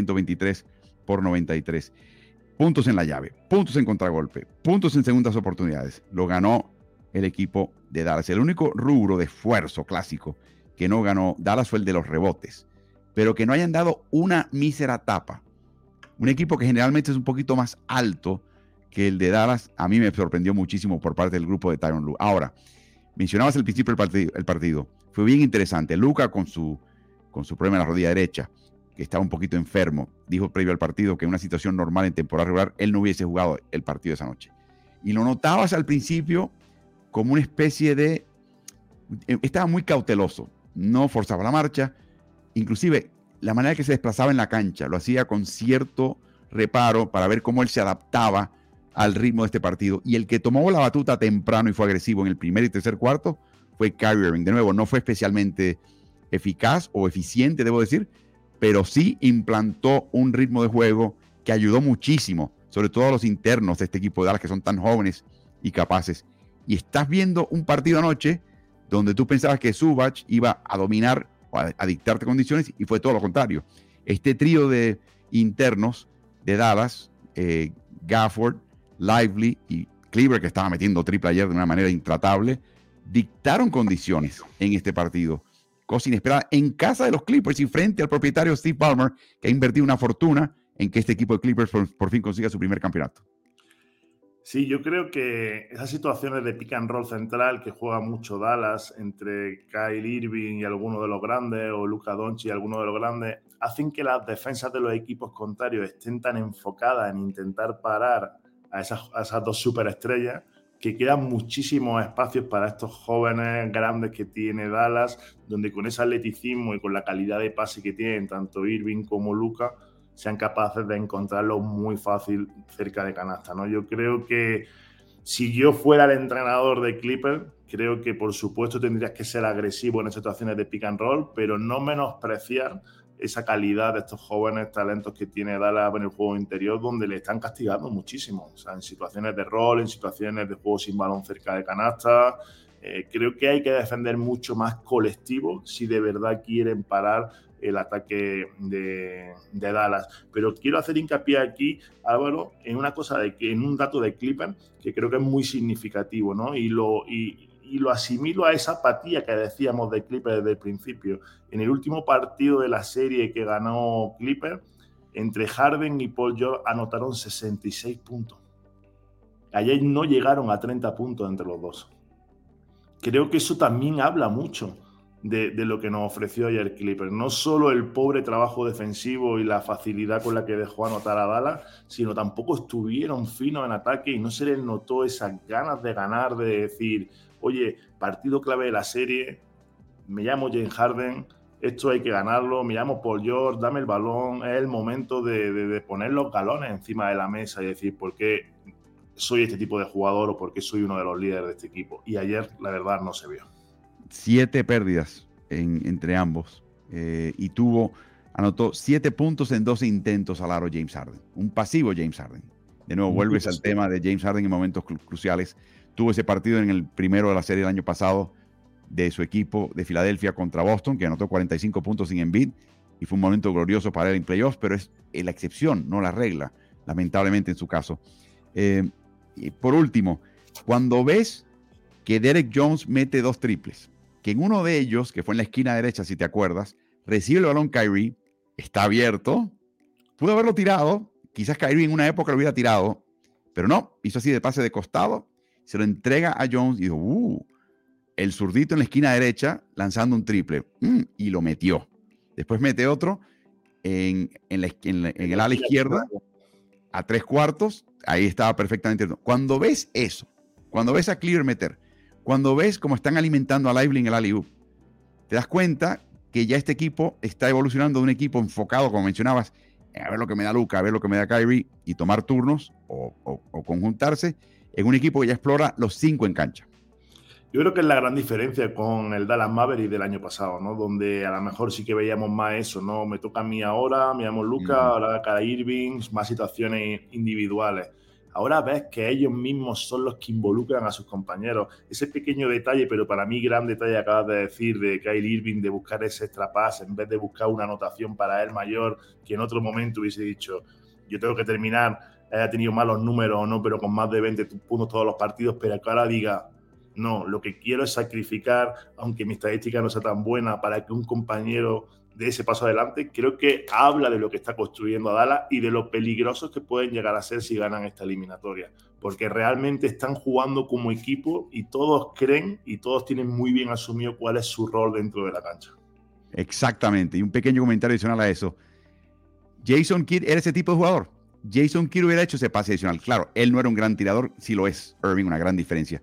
123-93. Puntos en la llave, puntos en contragolpe, puntos en segundas oportunidades. Lo ganó el equipo de Dallas. El único rubro de esfuerzo clásico que no ganó Dallas fue el de los rebotes, pero que no hayan dado una mísera tapa. Un equipo que generalmente es un poquito más alto que el de Dallas, a mí me sorprendió muchísimo por parte del grupo de Tyronn Lue. Ahora, mencionabas al principio el partido. Fue bien interesante. Luka con su problema en la rodilla derecha, que estaba un poquito enfermo, dijo previo al partido que en una situación normal en temporada regular, él no hubiese jugado el partido esa noche. Y lo notabas al principio como una especie de... Estaba muy cauteloso, no forzaba la marcha. Inclusive, la manera que se desplazaba en la cancha lo hacía con cierto reparo para ver cómo él se adaptaba al ritmo de este partido. Y el que tomó la batuta temprano y fue agresivo en el primer y tercer cuarto fue Kyrie Irving. De nuevo, no fue especialmente eficaz o eficiente, debo decir, pero sí implantó un ritmo de juego que ayudó muchísimo, sobre todo a los internos de este equipo de Dallas, que son tan jóvenes y capaces. Y estás viendo un partido anoche donde tú pensabas que Zubac iba a dominar, a dictarte condiciones, y fue todo lo contrario. este trío de internos de Dallas, Gafford, Lively y Kleber, que estaba metiendo triple ayer de una manera intratable, dictaron condiciones en este partido. Cosa inesperada en casa de los Clippers y frente al propietario Steve Ballmer, que ha invertido una fortuna en que este equipo de Clippers por fin consiga su primer campeonato. Sí, yo creo que esas situaciones de pick and roll central que juega mucho Dallas entre Kyle Irving y alguno de los grandes, o Luka Doncic y alguno de los grandes, hacen que las defensas de los equipos contrarios estén tan enfocadas en intentar parar a esas dos superestrellas que quedan muchísimos espacios para estos jóvenes grandes que tiene Dallas, donde con ese atleticismo y con la calidad de pase que tienen tanto Irving como Luka, sean capaces de encontrarlo muy fácil cerca de canasta, ¿no? Yo creo que si yo fuera el entrenador de Clippers, creo que por supuesto tendrías que ser agresivo en situaciones de pick and roll, pero no menospreciar esa calidad de estos jóvenes talentos que tiene Dallas en el juego interior, donde le están castigando muchísimo. O sea, en situaciones de rol, en situaciones de juego sin balón cerca de canasta. Creo que hay que defender mucho más colectivo si de verdad quieren parar el ataque de Dallas. Pero quiero hacer hincapié aquí, Álvaro, en una cosa, en un dato de Clippers que creo que es muy significativo, ¿no? Y lo asimilo a esa apatía que decíamos de Clippers desde el principio. En el último partido de la serie que ganó Clippers, entre Harden y Paul George anotaron 66 puntos. Ayer no llegaron a 30 puntos entre los dos. Creo que eso también habla mucho de lo que nos ofreció ayer Clippers. No solo el pobre trabajo defensivo y la facilidad con la que dejó anotar a Dallas, sino tampoco estuvieron finos en ataque y no se les notó esas ganas de ganar, de decir, oye, partido clave de la serie, me llamo James Harden, esto hay que ganarlo, me llamo Paul George, dame el balón, es el momento de poner los galones encima de la mesa y decir por qué soy este tipo de jugador o por qué soy uno de los líderes de este equipo. Y ayer, la verdad, no se vio. 7 pérdidas entre ambos y anotó 7 puntos en 12 intentos al aro James Harden. Un pasivo James Harden. De nuevo, vuelves al tema de James Harden en momentos cruciales. Tuvo ese partido en el primero de la serie del año pasado de su equipo de Filadelfia contra Boston, que anotó 45 puntos sin Embiid y fue un momento glorioso para él en playoffs, pero es la excepción, no la regla, lamentablemente en su caso. Y por último, cuando ves que Derek Jones mete 2 triples, que en uno de ellos, que fue en la esquina derecha, si te acuerdas, recibe el balón Kyrie, está abierto, pudo haberlo tirado, quizás Kyrie en una época lo hubiera tirado, pero no, hizo así de pase de costado, se lo entrega a Jones y dijo, el zurdito en la esquina derecha lanzando un triple, y lo metió. Después mete otro en el ala izquierda, a 3/4, ahí estaba perfectamente. Cuando ves eso, cuando ves a Cleaver meter, cuando ves cómo están alimentando a Lively en el alley-oop, te das cuenta que ya este equipo está evolucionando de un equipo enfocado, como mencionabas, a ver lo que me da Luka, a ver lo que me da Kyrie, y tomar turnos o conjuntarse, en un equipo que ya explora los 5 en cancha. Yo creo que es la gran diferencia con el Dallas Mavericks del año pasado, ¿no? Donde a lo mejor sí que veíamos más eso, ¿no? Me toca a mí ahora, me llamo Luka, ahora cada Irving, más situaciones individuales. Ahora ves que ellos mismos son los que involucran a sus compañeros. Ese pequeño detalle, pero para mí gran detalle, acabas de decir, de Kyle Irving, de buscar ese extra pass en vez de buscar una anotación para él mayor, que en otro momento hubiese dicho, yo tengo que terminar, haya tenido malos números o no, pero con más de 20 puntos todos los partidos, pero que ahora diga, no, lo que quiero es sacrificar, aunque mi estadística no sea tan buena, para que un compañero dé ese paso adelante. Creo que habla de lo que está construyendo Dallas y de lo peligrosos que pueden llegar a ser si ganan esta eliminatoria. Porque realmente están jugando como equipo y todos creen y todos tienen muy bien asumido cuál es su rol dentro de la cancha. Exactamente. Y un pequeño comentario adicional a eso. Jason Kidd era ese tipo de jugador. Jason Kidd hubiera hecho ese pase adicional. Claro, él no era un gran tirador, sí lo es. Irving, una gran diferencia.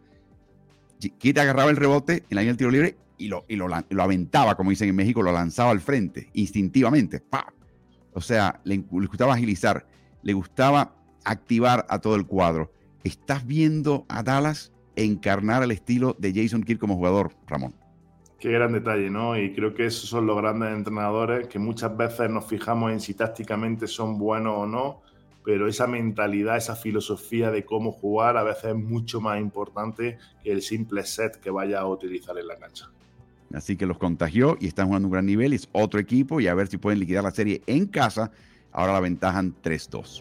Kidd agarraba el rebote en la línea del tiro libre y lo aventaba, como dicen en México, lo lanzaba al frente, instintivamente. ¡Pah! O sea, le gustaba agilizar, le gustaba activar a todo el cuadro. Estás viendo a Dallas encarnar el estilo de Jason Kidd como jugador, Ramón. Qué gran detalle, ¿no? Y creo que esos son los grandes entrenadores, que muchas veces nos fijamos en si tácticamente son buenos o no, pero esa mentalidad, esa filosofía de cómo jugar a veces es mucho más importante que el simple set que vaya a utilizar en la cancha. Así que los contagió y están jugando un gran nivel. Y es otro equipo y a ver si pueden liquidar la serie en casa. Ahora la ventajan 3-2.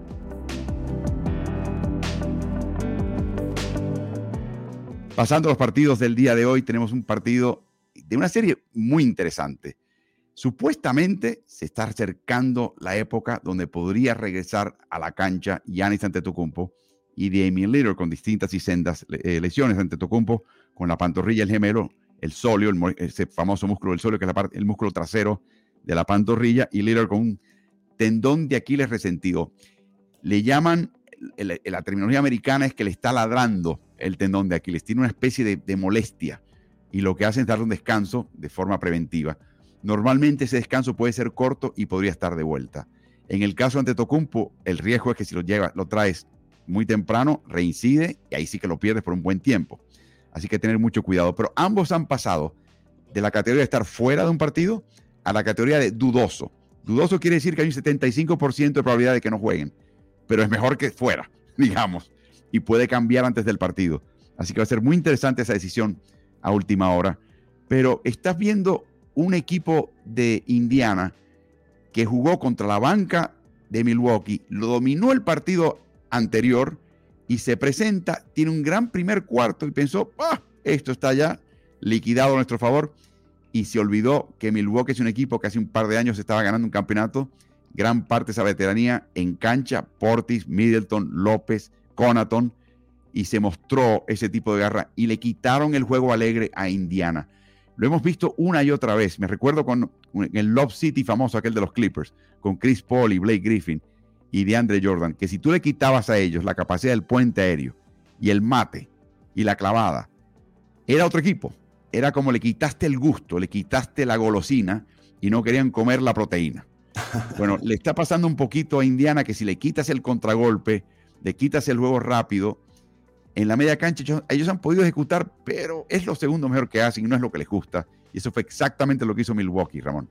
Pasando a los partidos del día de hoy, tenemos un partido de una serie muy interesante. Supuestamente se está acercando la época donde podría regresar a la cancha Giannis Antetokounmpo y Damian Lillard con distintas y sendas lesiones. Antetokounmpo con la pantorrilla, el gemelo, el sóleo, ese famoso músculo del sóleo, que es el músculo trasero de la pantorrilla, y Lillard con un tendón de Aquiles resentido. Le llaman, la terminología americana es que le está ladrando el tendón de Aquiles. Tiene una especie de molestia y lo que hace es darle un descanso de forma preventiva. Normalmente ese descanso puede ser corto y podría estar de vuelta. En el caso de Antetokounmpo, el riesgo es que si lo traes muy temprano, reincide y ahí sí que lo pierdes por un buen tiempo. Así que tener mucho cuidado. Pero ambos han pasado de la categoría de estar fuera de un partido a la categoría de dudoso. Dudoso quiere decir que hay un 75% de probabilidad de que no jueguen, pero es mejor que fuera, digamos, y puede cambiar antes del partido. Así que va a ser muy interesante esa decisión a última hora. Pero estás viendo un equipo de Indiana que jugó contra la banca de Milwaukee, lo dominó el partido anterior y se presenta, tiene un gran primer cuarto y pensó, esto está ya liquidado a nuestro favor, y se olvidó que Milwaukee es un equipo que hace un par de años estaba ganando un campeonato, gran parte de esa veteranía en cancha, Portis, Middleton, López, Connaughton, y se mostró ese tipo de garra y le quitaron el juego alegre a Indiana. Lo hemos visto una y otra vez. Me recuerdo con el Lob City famoso, aquel de los Clippers, con Chris Paul y Blake Griffin y DeAndre Jordan, que si tú le quitabas a ellos la capacidad del puente aéreo y el mate y la clavada, era otro equipo. Era como le quitaste el gusto, le quitaste la golosina y no querían comer la proteína. Bueno, le está pasando un poquito a Indiana que si le quitas el contragolpe, le quitas el juego rápido, en la media cancha ellos han podido ejecutar, pero es lo segundo mejor que hacen y no es lo que les gusta. Y eso fue exactamente lo que hizo Milwaukee, Ramón.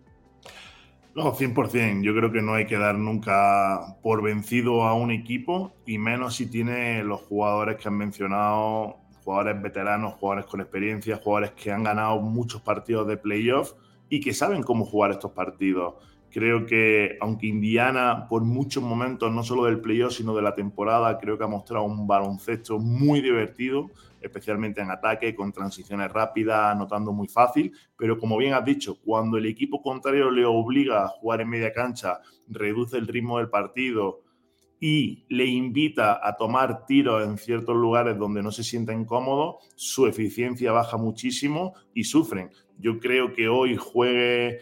No, 100%. Yo creo que no hay que dar nunca por vencido a un equipo, y menos si tiene los jugadores que han mencionado, jugadores veteranos, jugadores con experiencia, jugadores que han ganado muchos partidos de playoff y que saben cómo jugar estos partidos. Creo que, aunque Indiana, por muchos momentos, no solo del playoff, sino de la temporada, creo que ha mostrado un baloncesto muy divertido, especialmente en ataque, con transiciones rápidas, anotando muy fácil. Pero como bien has dicho, cuando el equipo contrario le obliga a jugar en media cancha, reduce el ritmo del partido y le invita a tomar tiros en ciertos lugares donde no se sienten cómodos, su eficiencia baja muchísimo y sufren. Yo creo que hoy juegue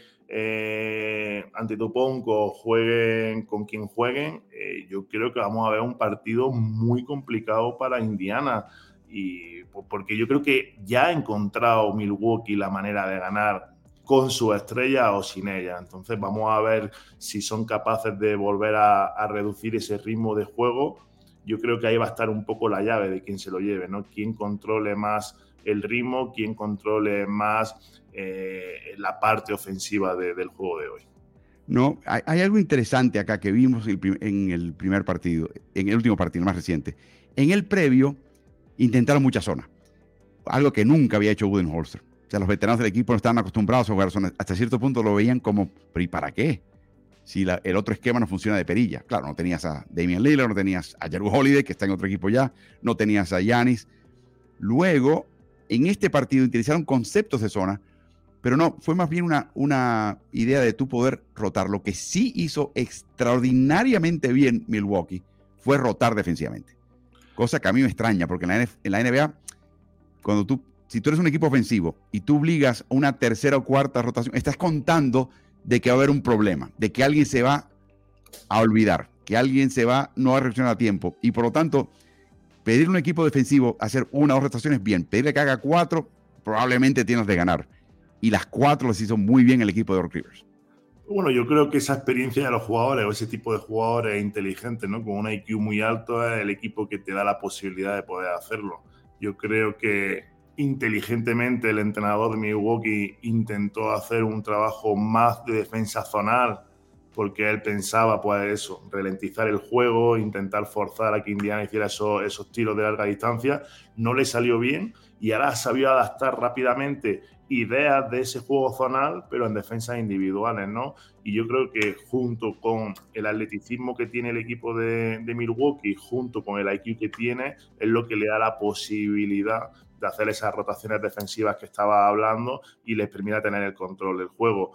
Antetokounmpo, jueguen con quien jueguen, yo creo que vamos a ver un partido muy complicado para Indiana, y porque yo creo que ya ha encontrado Milwaukee la manera de ganar con su estrella o sin ella. Entonces vamos a ver si son capaces de volver a reducir ese ritmo de juego. Yo creo que ahí va a estar un poco la llave de quién se lo lleve, ¿no? Quién controle más el ritmo, quién controle más la parte ofensiva del juego de hoy. No, hay algo interesante acá que vimos en el primer partido, en el último partido, más reciente. En el previo, intentaron mucha zona, algo que nunca había hecho Budenholzer. O sea, los veteranos del equipo no estaban acostumbrados a jugar zona. Hasta cierto punto lo veían como, ¿pero y para qué? Si el otro esquema no funciona de perilla. Claro, no tenías a Damian Lillard, no tenías a Jrue Holiday, que está en otro equipo ya, no tenías a Giannis. Luego, en este partido, utilizaron conceptos de zona, pero no, fue más bien una idea de tú poder rotar. Lo que sí hizo extraordinariamente bien Milwaukee fue rotar defensivamente. Cosa que a mí me extraña, porque en la NBA, si tú eres un equipo ofensivo y tú obligas a una tercera o cuarta rotación, estás contando de que va a haber un problema, de que alguien se va a olvidar, que alguien no va a reaccionar a tiempo. Y por lo tanto, pedirle a un equipo defensivo hacer una o dos rotaciones, bien. Pedirle que haga 4, probablemente tienes de ganar. Y las 4 las hizo muy bien el equipo de Doc Rivers. Bueno, yo creo que esa experiencia de los jugadores, o ese tipo de jugadores inteligentes, ¿no? Con un IQ muy alto, es el equipo que te da la posibilidad de poder hacerlo. Yo creo que inteligentemente el entrenador de Milwaukee intentó hacer un trabajo más de defensa zonal porque él pensaba, pues eso, ralentizar el juego, intentar forzar a que Indiana hiciera esos tiros de larga distancia. No le salió bien y ahora sabió adaptar rápidamente ideas de ese juego zonal, pero en defensas individuales, ¿no? Y yo creo que junto con el atleticismo que tiene el equipo de Milwaukee, junto con el IQ que tiene, es lo que le da la posibilidad de hacer esas rotaciones defensivas que estaba hablando y les permite tener el control del juego.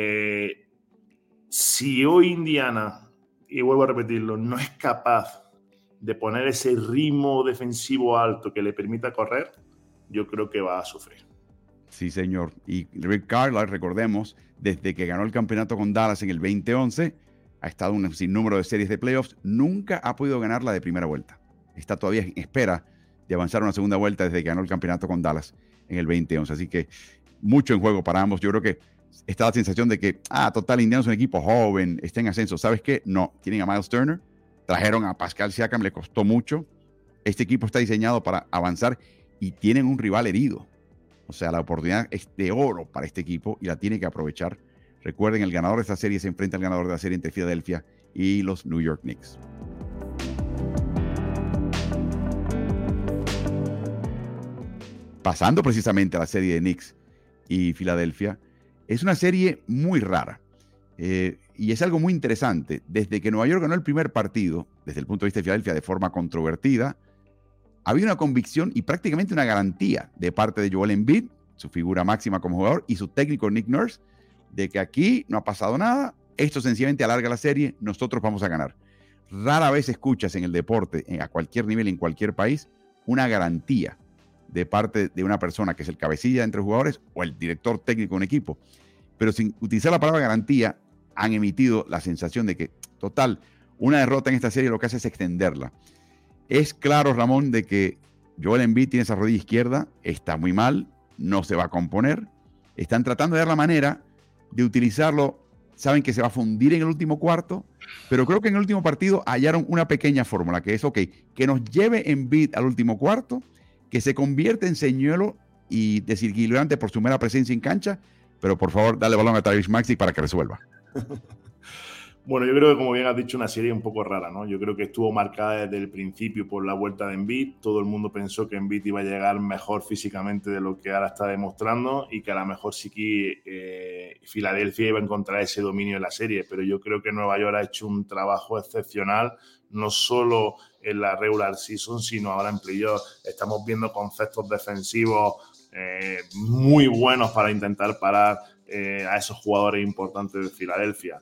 Si hoy Indiana, y vuelvo a repetirlo, no es capaz de poner ese ritmo defensivo alto que le permita correr, yo creo que va a sufrir. Sí, señor. Y Rick Carlisle, recordemos, desde que ganó el campeonato con Dallas en el 2011, ha estado en un sinnúmero de series de playoffs, nunca ha podido ganar la de primera vuelta. Está todavía en espera de avanzar a una segunda vuelta desde que ganó el campeonato con Dallas en el 2011. Así que mucho en juego para ambos. Yo creo que está la sensación de que, total, Indiana es un equipo joven, está en ascenso. ¿Sabes qué? No, tienen a Miles Turner, trajeron a Pascal Siakam, le costó mucho. Este equipo está diseñado para avanzar y tienen un rival herido. O sea, la oportunidad es de oro para este equipo y la tiene que aprovechar. Recuerden, el ganador de esta serie se enfrenta al ganador de la serie entre Filadelfia y los New York Knicks. Pasando precisamente a la serie de Knicks y Filadelfia, es una serie muy rara y es algo muy interesante. Desde que Nueva York ganó el primer partido, desde el punto de vista de Filadelfia, de forma controvertida, había una convicción y prácticamente una garantía de parte de Joel Embiid, su figura máxima como jugador, y su técnico Nick Nurse, de que aquí no ha pasado nada, esto sencillamente alarga la serie, nosotros vamos a ganar. Rara vez escuchas en el deporte, a cualquier nivel, en cualquier país, una garantía de parte de una persona que es el cabecilla entre jugadores o el director técnico de un equipo. Pero sin utilizar la palabra garantía, han emitido la sensación de que, total, una derrota en esta serie lo que hace es extenderla. Es claro, Ramón, de que Joel Embiid tiene esa rodilla izquierda, está muy mal, no se va a componer. Están tratando de dar la manera de utilizarlo. Saben que se va a fundir en el último cuarto, pero creo que en el último partido hallaron una pequeña fórmula, que es, que nos lleve Embiid al último cuarto, que se convierte en señuelo y desequilibrante por su mera presencia en cancha, pero por favor, dale balón a Tyrese Maxey para que resuelva. Bueno, yo creo que, como bien has dicho, una serie un poco rara, ¿no? Yo creo que estuvo marcada desde el principio por la vuelta de Embiid. Todo el mundo pensó que Embiid iba a llegar mejor físicamente de lo que ahora está demostrando y que a lo mejor sí que Filadelfia iba a encontrar ese dominio en la serie. Pero yo creo que Nueva York ha hecho un trabajo excepcional, no solo en la regular season, sino ahora en playoff. Estamos viendo conceptos defensivos muy buenos para intentar parar a esos jugadores importantes de Filadelfia.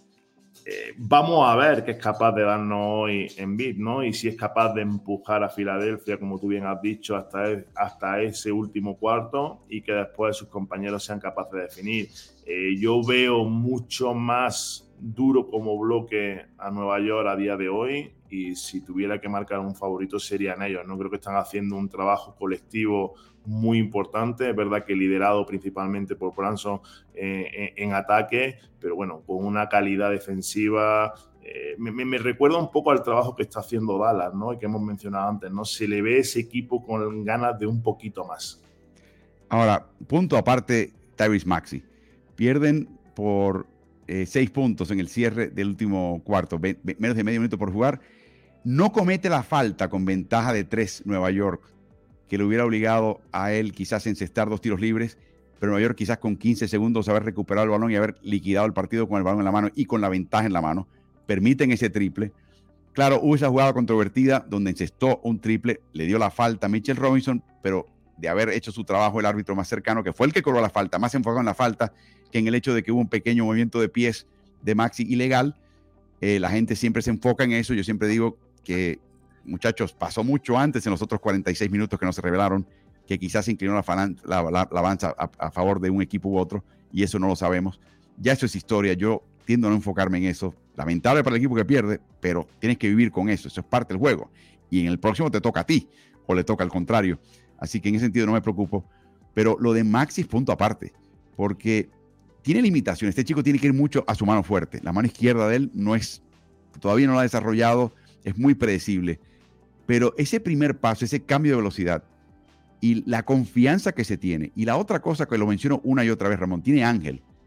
Vamos a ver qué es capaz de darnos hoy Embiid, ¿no? Y si es capaz de empujar a Filadelfia, como tú bien has dicho, hasta ese último cuarto y que después sus compañeros sean capaces de definir. Yo veo mucho más duro como bloque a Nueva York a día de hoy y si tuviera que marcar un favorito serían ellos, ¿no? Creo que están haciendo un trabajo colectivo muy importante, es verdad que liderado principalmente por Brunson en ataque, pero bueno, con una calidad defensiva. Me recuerda un poco al trabajo que está haciendo Dallas, ¿no? Y que hemos mencionado antes, ¿no? Se le ve ese equipo con ganas de un poquito más. Ahora, punto aparte, Tyrese Maxey. Pierden por 6 puntos en el cierre del último cuarto, menos de medio minuto por jugar. No comete la falta con ventaja de 3 Nueva York, que le hubiera obligado a él quizás a encestar 2 tiros libres, pero Nueva York quizás con 15 segundos haber recuperado el balón y haber liquidado el partido con el balón en la mano y con la ventaja en la mano. Permiten ese triple. Claro, hubo esa jugada controvertida donde encestó un triple, le dio la falta a Mitchell Robinson, pero de haber hecho su trabajo el árbitro más cercano, que fue el que cobró la falta, más enfocado en la falta que en el hecho de que hubo un pequeño movimiento de pies de Maxey ilegal. La gente siempre se enfoca en eso. Yo siempre digo que, muchachos, pasó mucho antes en los otros 46 minutos que no se revelaron, que quizás se inclinó la balanza a favor de un equipo u otro, y eso no lo sabemos. Ya eso es historia. Yo tiendo a no enfocarme en eso. Lamentable para el equipo que pierde, pero tienes que vivir con eso. Eso es parte del juego. Y en el próximo te toca a ti, o le toca al contrario. Así que en ese sentido no me preocupo. Pero lo de Maxey es punto aparte, porque tiene limitaciones. Este chico tiene que ir mucho a su mano fuerte. La mano izquierda de él todavía no la ha desarrollado, es muy predecible. Pero ese primer paso, ese cambio de velocidad y la confianza que se tiene. Y la otra cosa que lo menciono una y otra vez, Ramón, tiene ángel.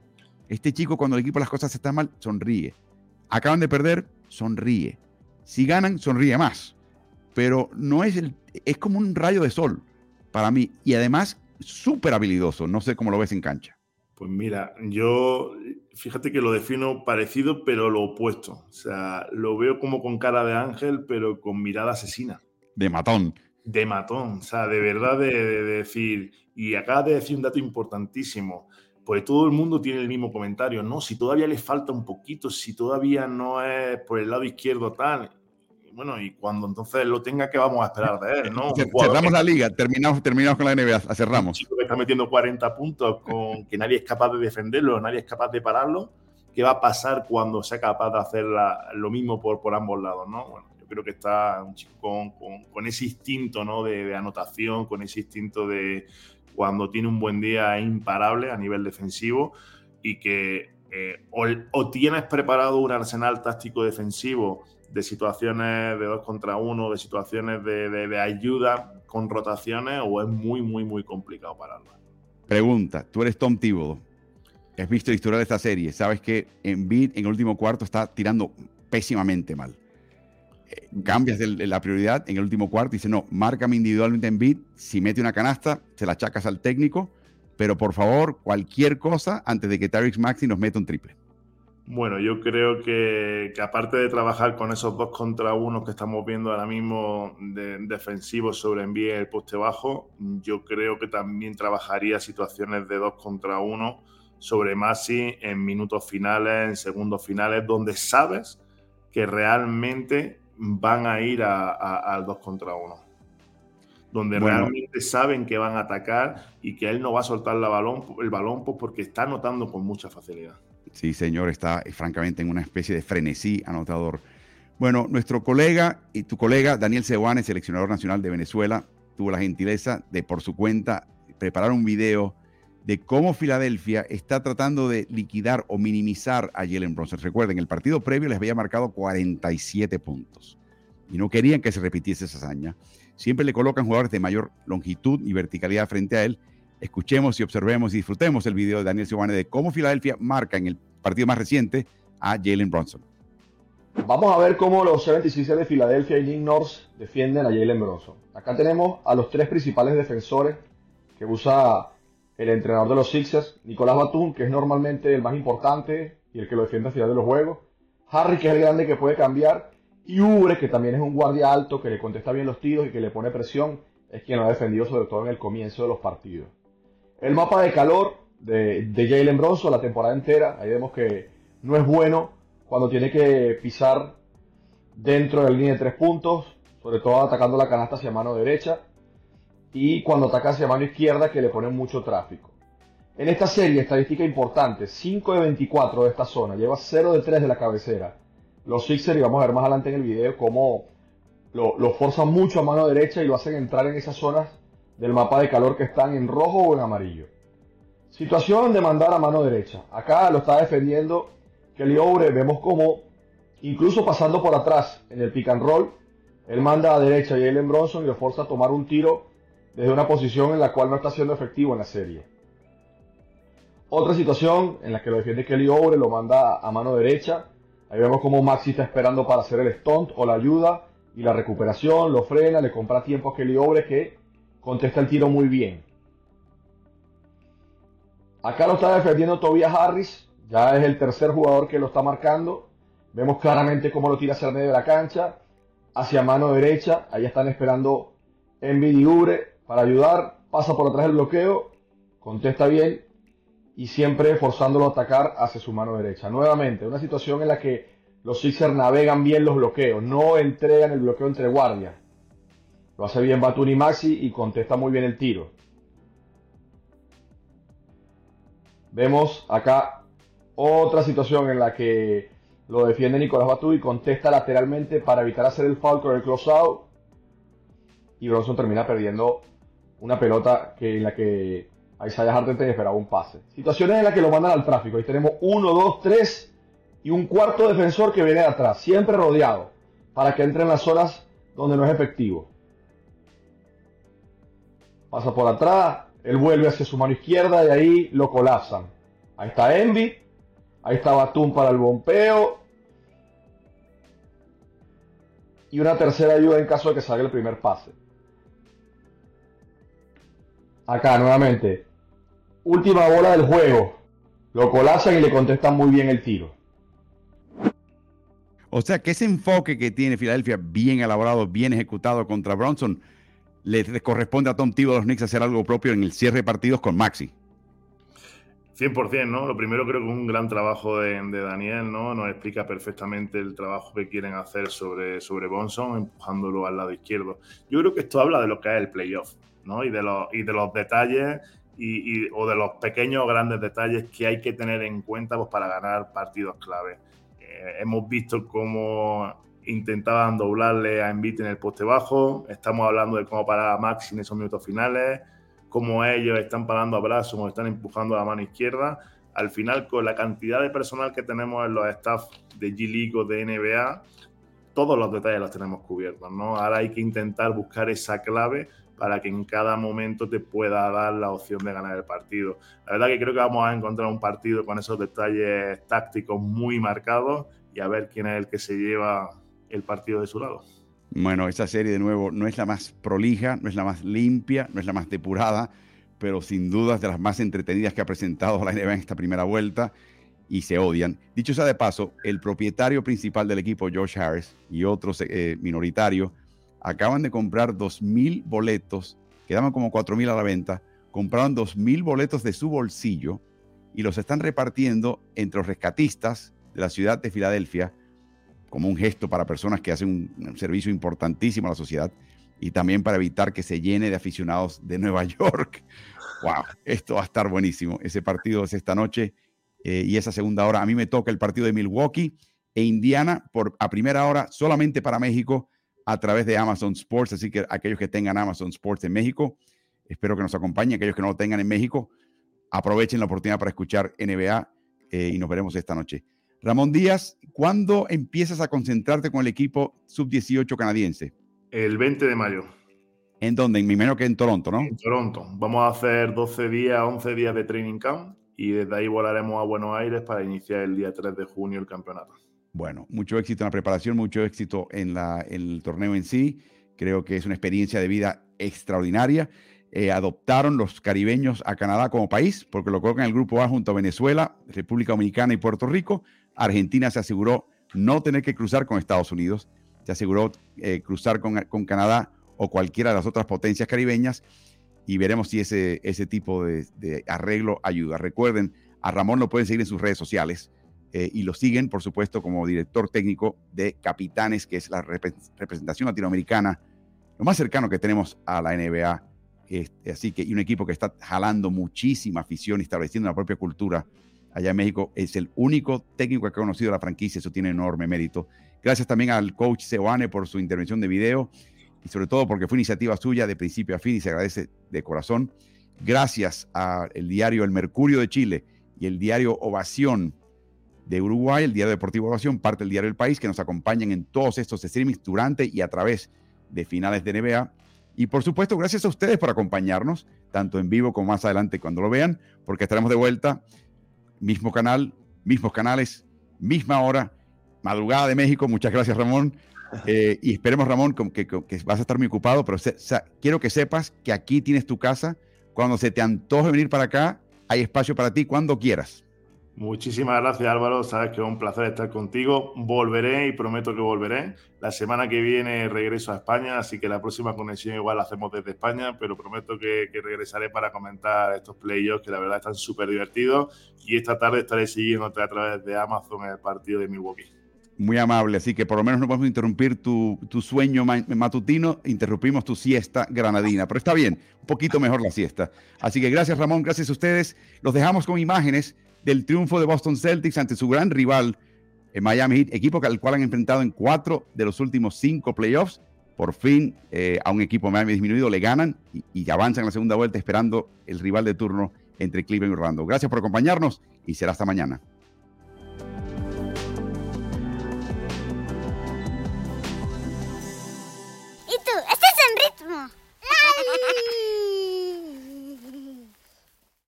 Este chico, cuando el equipo las cosas están mal, sonríe. Acaban de perder, sonríe. Si ganan, sonríe más. Pero no es es como un rayo de sol para mí. Y además, súper habilidoso. No sé cómo lo ves en cancha. Pues mira, fíjate que lo defino parecido, pero lo opuesto. O sea, lo veo como con cara de ángel, pero con mirada asesina. De matón. De matón, o sea, de verdad de decir, y acabas de decir un dato importantísimo, pues todo el mundo tiene el mismo comentario, ¿no? Si todavía le falta un poquito, si todavía no es por el lado izquierdo tal, bueno, y cuando entonces lo tenga, ¿qué vamos a esperar de él, no? Cerramos la liga, terminamos con la NBA, la cerramos. Un chico que está metiendo 40 puntos con que nadie es capaz de defenderlo, nadie es capaz de pararlo, ¿qué va a pasar cuando sea capaz de hacer lo mismo por ambos lados, no? Bueno, yo creo que está un chico con ese instinto, ¿no? de anotación, con ese instinto de cuando tiene un buen día es imparable a nivel defensivo y que o tienes preparado un arsenal táctico defensivo de situaciones de 2 contra 1, de situaciones de ayuda con rotaciones, o es muy, muy, muy complicado pararlo. Pregunta, tú eres Tom Thibodeau, has visto la historia de esta serie, sabes que Embiid en el último cuarto está tirando pésimamente mal. Cambias la prioridad en el último cuarto y dices, no, márcame individualmente Embiid, si mete una canasta, se la achacas al técnico, pero por favor, cualquier cosa antes de que Tyrese Maxey nos meta un triple. Bueno, yo creo que aparte de trabajar con esos 2 contra 1 que estamos viendo ahora mismo defensivos sobre Embiid el poste bajo, yo creo que también trabajaría situaciones de 2 contra 1 sobre Maxey en minutos finales, en segundos finales, donde sabes que realmente van a ir al 2 contra 1. Donde realmente saben que van a atacar y que él no va a soltar el balón pues porque está anotando con mucha facilidad. Sí, señor, está francamente en una especie de frenesí anotador. Bueno, nuestro colega y tu colega Daniel Seoane, seleccionador nacional de Venezuela, tuvo la gentileza de, por su cuenta, preparar un video de cómo Filadelfia está tratando de liquidar o minimizar a Jalen Brunson. Recuerden, el partido previo les había marcado 47 puntos y no querían que se repitiese esa hazaña. Siempre le colocan jugadores de mayor longitud y verticalidad frente a él. Escuchemos y observemos y disfrutemos el video de Daniel Seoane de cómo Filadelfia marca en el partido más reciente a Jalen Brunson. Vamos a ver cómo los 76ers de Filadelfia y Nick Nurse defienden a Jalen Brunson. Acá tenemos a los 3 principales defensores que usa el entrenador de los Sixers, Nicolás Batum, que es normalmente el más importante y el que lo defiende al final de los juegos, Harry, que es el grande que puede cambiar, y Oubre, que también es un guardia alto, que le contesta bien los tiros y que le pone presión, es quien lo ha defendido sobre todo en el comienzo de los partidos. El mapa de calor de Jalen Brunson la temporada entera, ahí vemos que no es bueno cuando tiene que pisar dentro de la línea de 3 puntos, sobre todo atacando la canasta hacia mano derecha, y cuando ataca hacia mano izquierda, que le ponen mucho tráfico. En esta serie, estadística importante, 5 de 24 de esta zona, lleva 0 de 3 de la cabecera. Los Sixers, y vamos a ver más adelante en el video, cómo lo forzan mucho a mano derecha y lo hacen entrar en esas zonas del mapa de calor que están en rojo o en amarillo. Situación de mandar a mano derecha. Acá lo está defendiendo Kelly Oubre. Vemos como, incluso pasando por atrás en el pick and roll, él manda a derecha a Jalen Brunson y lo forza a tomar un tiro desde una posición en la cual no está siendo efectivo en la serie. Otra situación en la que lo defiende Kelly Oubre, lo manda a mano derecha. Ahí vemos como Maxey está esperando para hacer el stunt o la ayuda y la recuperación, lo frena, le compra tiempo a Kelly Oubre, que contesta el tiro muy bien. Acá lo está defendiendo Tobias Harris, ya es el tercer jugador que lo está marcando. Vemos claramente cómo lo tira hacia el medio de la cancha, hacia mano derecha. Ahí están esperando Embiid y Oubre para ayudar. Pasa por atrás el bloqueo, contesta bien y siempre forzándolo a atacar hacia su mano derecha. Nuevamente, una situación en la que los Sixers navegan bien los bloqueos, no entregan el bloqueo entre guardias. Lo hace bien Batum y Maxey y contesta muy bien el tiro. Vemos acá otra situación en la que lo defiende Nicolás Batum y contesta lateralmente para evitar hacer el foul con el closeout. Y Brunson termina perdiendo una pelota en la que Isaiah Hartenstein esperaba un pase. Situaciones en las que lo mandan al tráfico. Ahí tenemos 1, 2, 3 y un cuarto defensor que viene de atrás, siempre rodeado, para que entre en las zonas donde no es efectivo. Pasa por atrás, él vuelve hacia su mano izquierda y ahí lo colapsan. Ahí está Embiid, Ahí está Batum para el bombeo. Y una tercera ayuda en caso de que salga el primer pase. Acá nuevamente. Última bola del juego. Lo colapsan y le contestan muy bien el tiro. O sea que ese enfoque que tiene Filadelfia, bien elaborado, bien ejecutado contra Bronson, le corresponde a Tom Thibodeau de los Knicks hacer algo propio en el cierre de partidos con Maxey. 100%, ¿no? Lo primero creo que es un gran trabajo de Daniel, ¿no? Nos explica perfectamente el trabajo que quieren hacer sobre Bronson, empujándolo al lado izquierdo. Yo creo que esto habla de lo que es el playoff, ¿no? Y de los detalles o de los pequeños o grandes detalles que hay que tener en cuenta pues, para ganar partidos clave. Hemos visto cómo intentaban doblarle a Embiid en el poste bajo. Estamos hablando de cómo parar a Maxey en esos minutos finales, cómo ellos están parando a Bronson o están empujando a la mano izquierda. Al final, con la cantidad de personal que tenemos en los staff de G-League o de NBA, todos los detalles los tenemos cubiertos, ¿no? Ahora hay que intentar buscar esa clave para que en cada momento te pueda dar la opción de ganar el partido. La verdad que creo que vamos a encontrar un partido con esos detalles tácticos muy marcados y a ver quién es el que se lleva el partido de su lado. Bueno, esa serie de nuevo no es la más prolija, no es la más limpia, no es la más depurada, pero sin duda es de las más entretenidas que ha presentado la NBA en esta primera vuelta y se odian. Dicho sea de paso, el propietario principal del equipo, Josh Harris, y otros minoritarios, acaban de comprar 2,000 boletos, quedaban como 4,000 a la venta, compraron 2,000 boletos de su bolsillo y los están repartiendo entre los rescatistas de la ciudad de Filadelfia como un gesto para personas que hacen un servicio importantísimo a la sociedad y también para evitar que se llene de aficionados de Nueva York. ¡Wow! Esto va a estar buenísimo. Ese partido es esta noche y esa segunda hora. A mí me toca el partido de Milwaukee e Indiana a primera hora solamente para México a través de Amazon Sports. Así que aquellos que tengan Amazon Sports en México, espero que nos acompañen. Aquellos que no lo tengan en México, aprovechen la oportunidad para escuchar NBA y nos veremos esta noche. Ramón Díaz, ¿cuándo empiezas a concentrarte con el equipo sub-18 canadiense? El 20 de mayo. ¿En dónde? Me imagino que en Toronto, ¿no? En Toronto. Vamos a hacer 12 días, 11 días de training camp y desde ahí volaremos a Buenos Aires para iniciar el día 3 de junio el campeonato. Bueno, mucho éxito en la preparación, mucho éxito en el torneo en sí. Creo que es una experiencia de vida extraordinaria. Adoptaron los caribeños a Canadá como país porque lo colocan en el grupo A junto a Venezuela, República Dominicana y Puerto Rico. Argentina se aseguró no tener que cruzar con Estados Unidos, se aseguró cruzar con Canadá o cualquiera de las otras potencias caribeñas y veremos si ese tipo de arreglo ayuda. Recuerden, a Ramón lo pueden seguir en sus redes sociales y lo siguen, por supuesto, como director técnico de Capitanes, que es la representación latinoamericana, lo más cercano que tenemos a la NBA. Así que, y un equipo que está jalando muchísima afición y estableciendo una propia cultura allá en México. Es el único técnico que ha conocido la franquicia, eso tiene enorme mérito. Gracias también al coach Seoane por su intervención de video y sobre todo porque fue iniciativa suya de principio a fin y se agradece de corazón. Gracias al diario El Mercurio de Chile y el diario Ovación de Uruguay, el diario deportivo Ovación, parte del diario El País, que nos acompañan en todos estos streamings durante y a través de finales de NBA. Y por supuesto, gracias a ustedes por acompañarnos, tanto en vivo como más adelante cuando lo vean, porque estaremos de vuelta, mismo canal, mismos canales, misma hora, madrugada de México. Muchas gracias, Ramón. Y esperemos, Ramón, que vas a estar muy ocupado, pero quiero que sepas que aquí tienes tu casa. Cuando se te antoje venir para acá, hay espacio para ti cuando quieras. Muchísimas gracias, Álvaro. Sabes que es un placer estar contigo. Volveré y prometo que volveré. La semana que viene regreso a España, así que la próxima conexión igual la hacemos desde España, pero prometo que regresaré para comentar estos playoffs que la verdad están súper divertidos. Y esta tarde estaré siguiéndote a través de Amazon en el partido de Milwaukee. Muy amable, así que por lo menos no podemos interrumpir tu sueño matutino, interrumpimos tu siesta granadina, pero está bien, un poquito mejor la siesta. Así que gracias, Ramón, gracias a ustedes. Los dejamos con imágenes del triunfo de Boston Celtics ante su gran rival, Miami Heat, equipo al cual han enfrentado en 4 de los últimos 5 playoffs. Por fin a un equipo Miami disminuido le ganan y avanzan a la segunda vuelta esperando el rival de turno entre Cleveland y Orlando. Gracias por acompañarnos y será hasta mañana.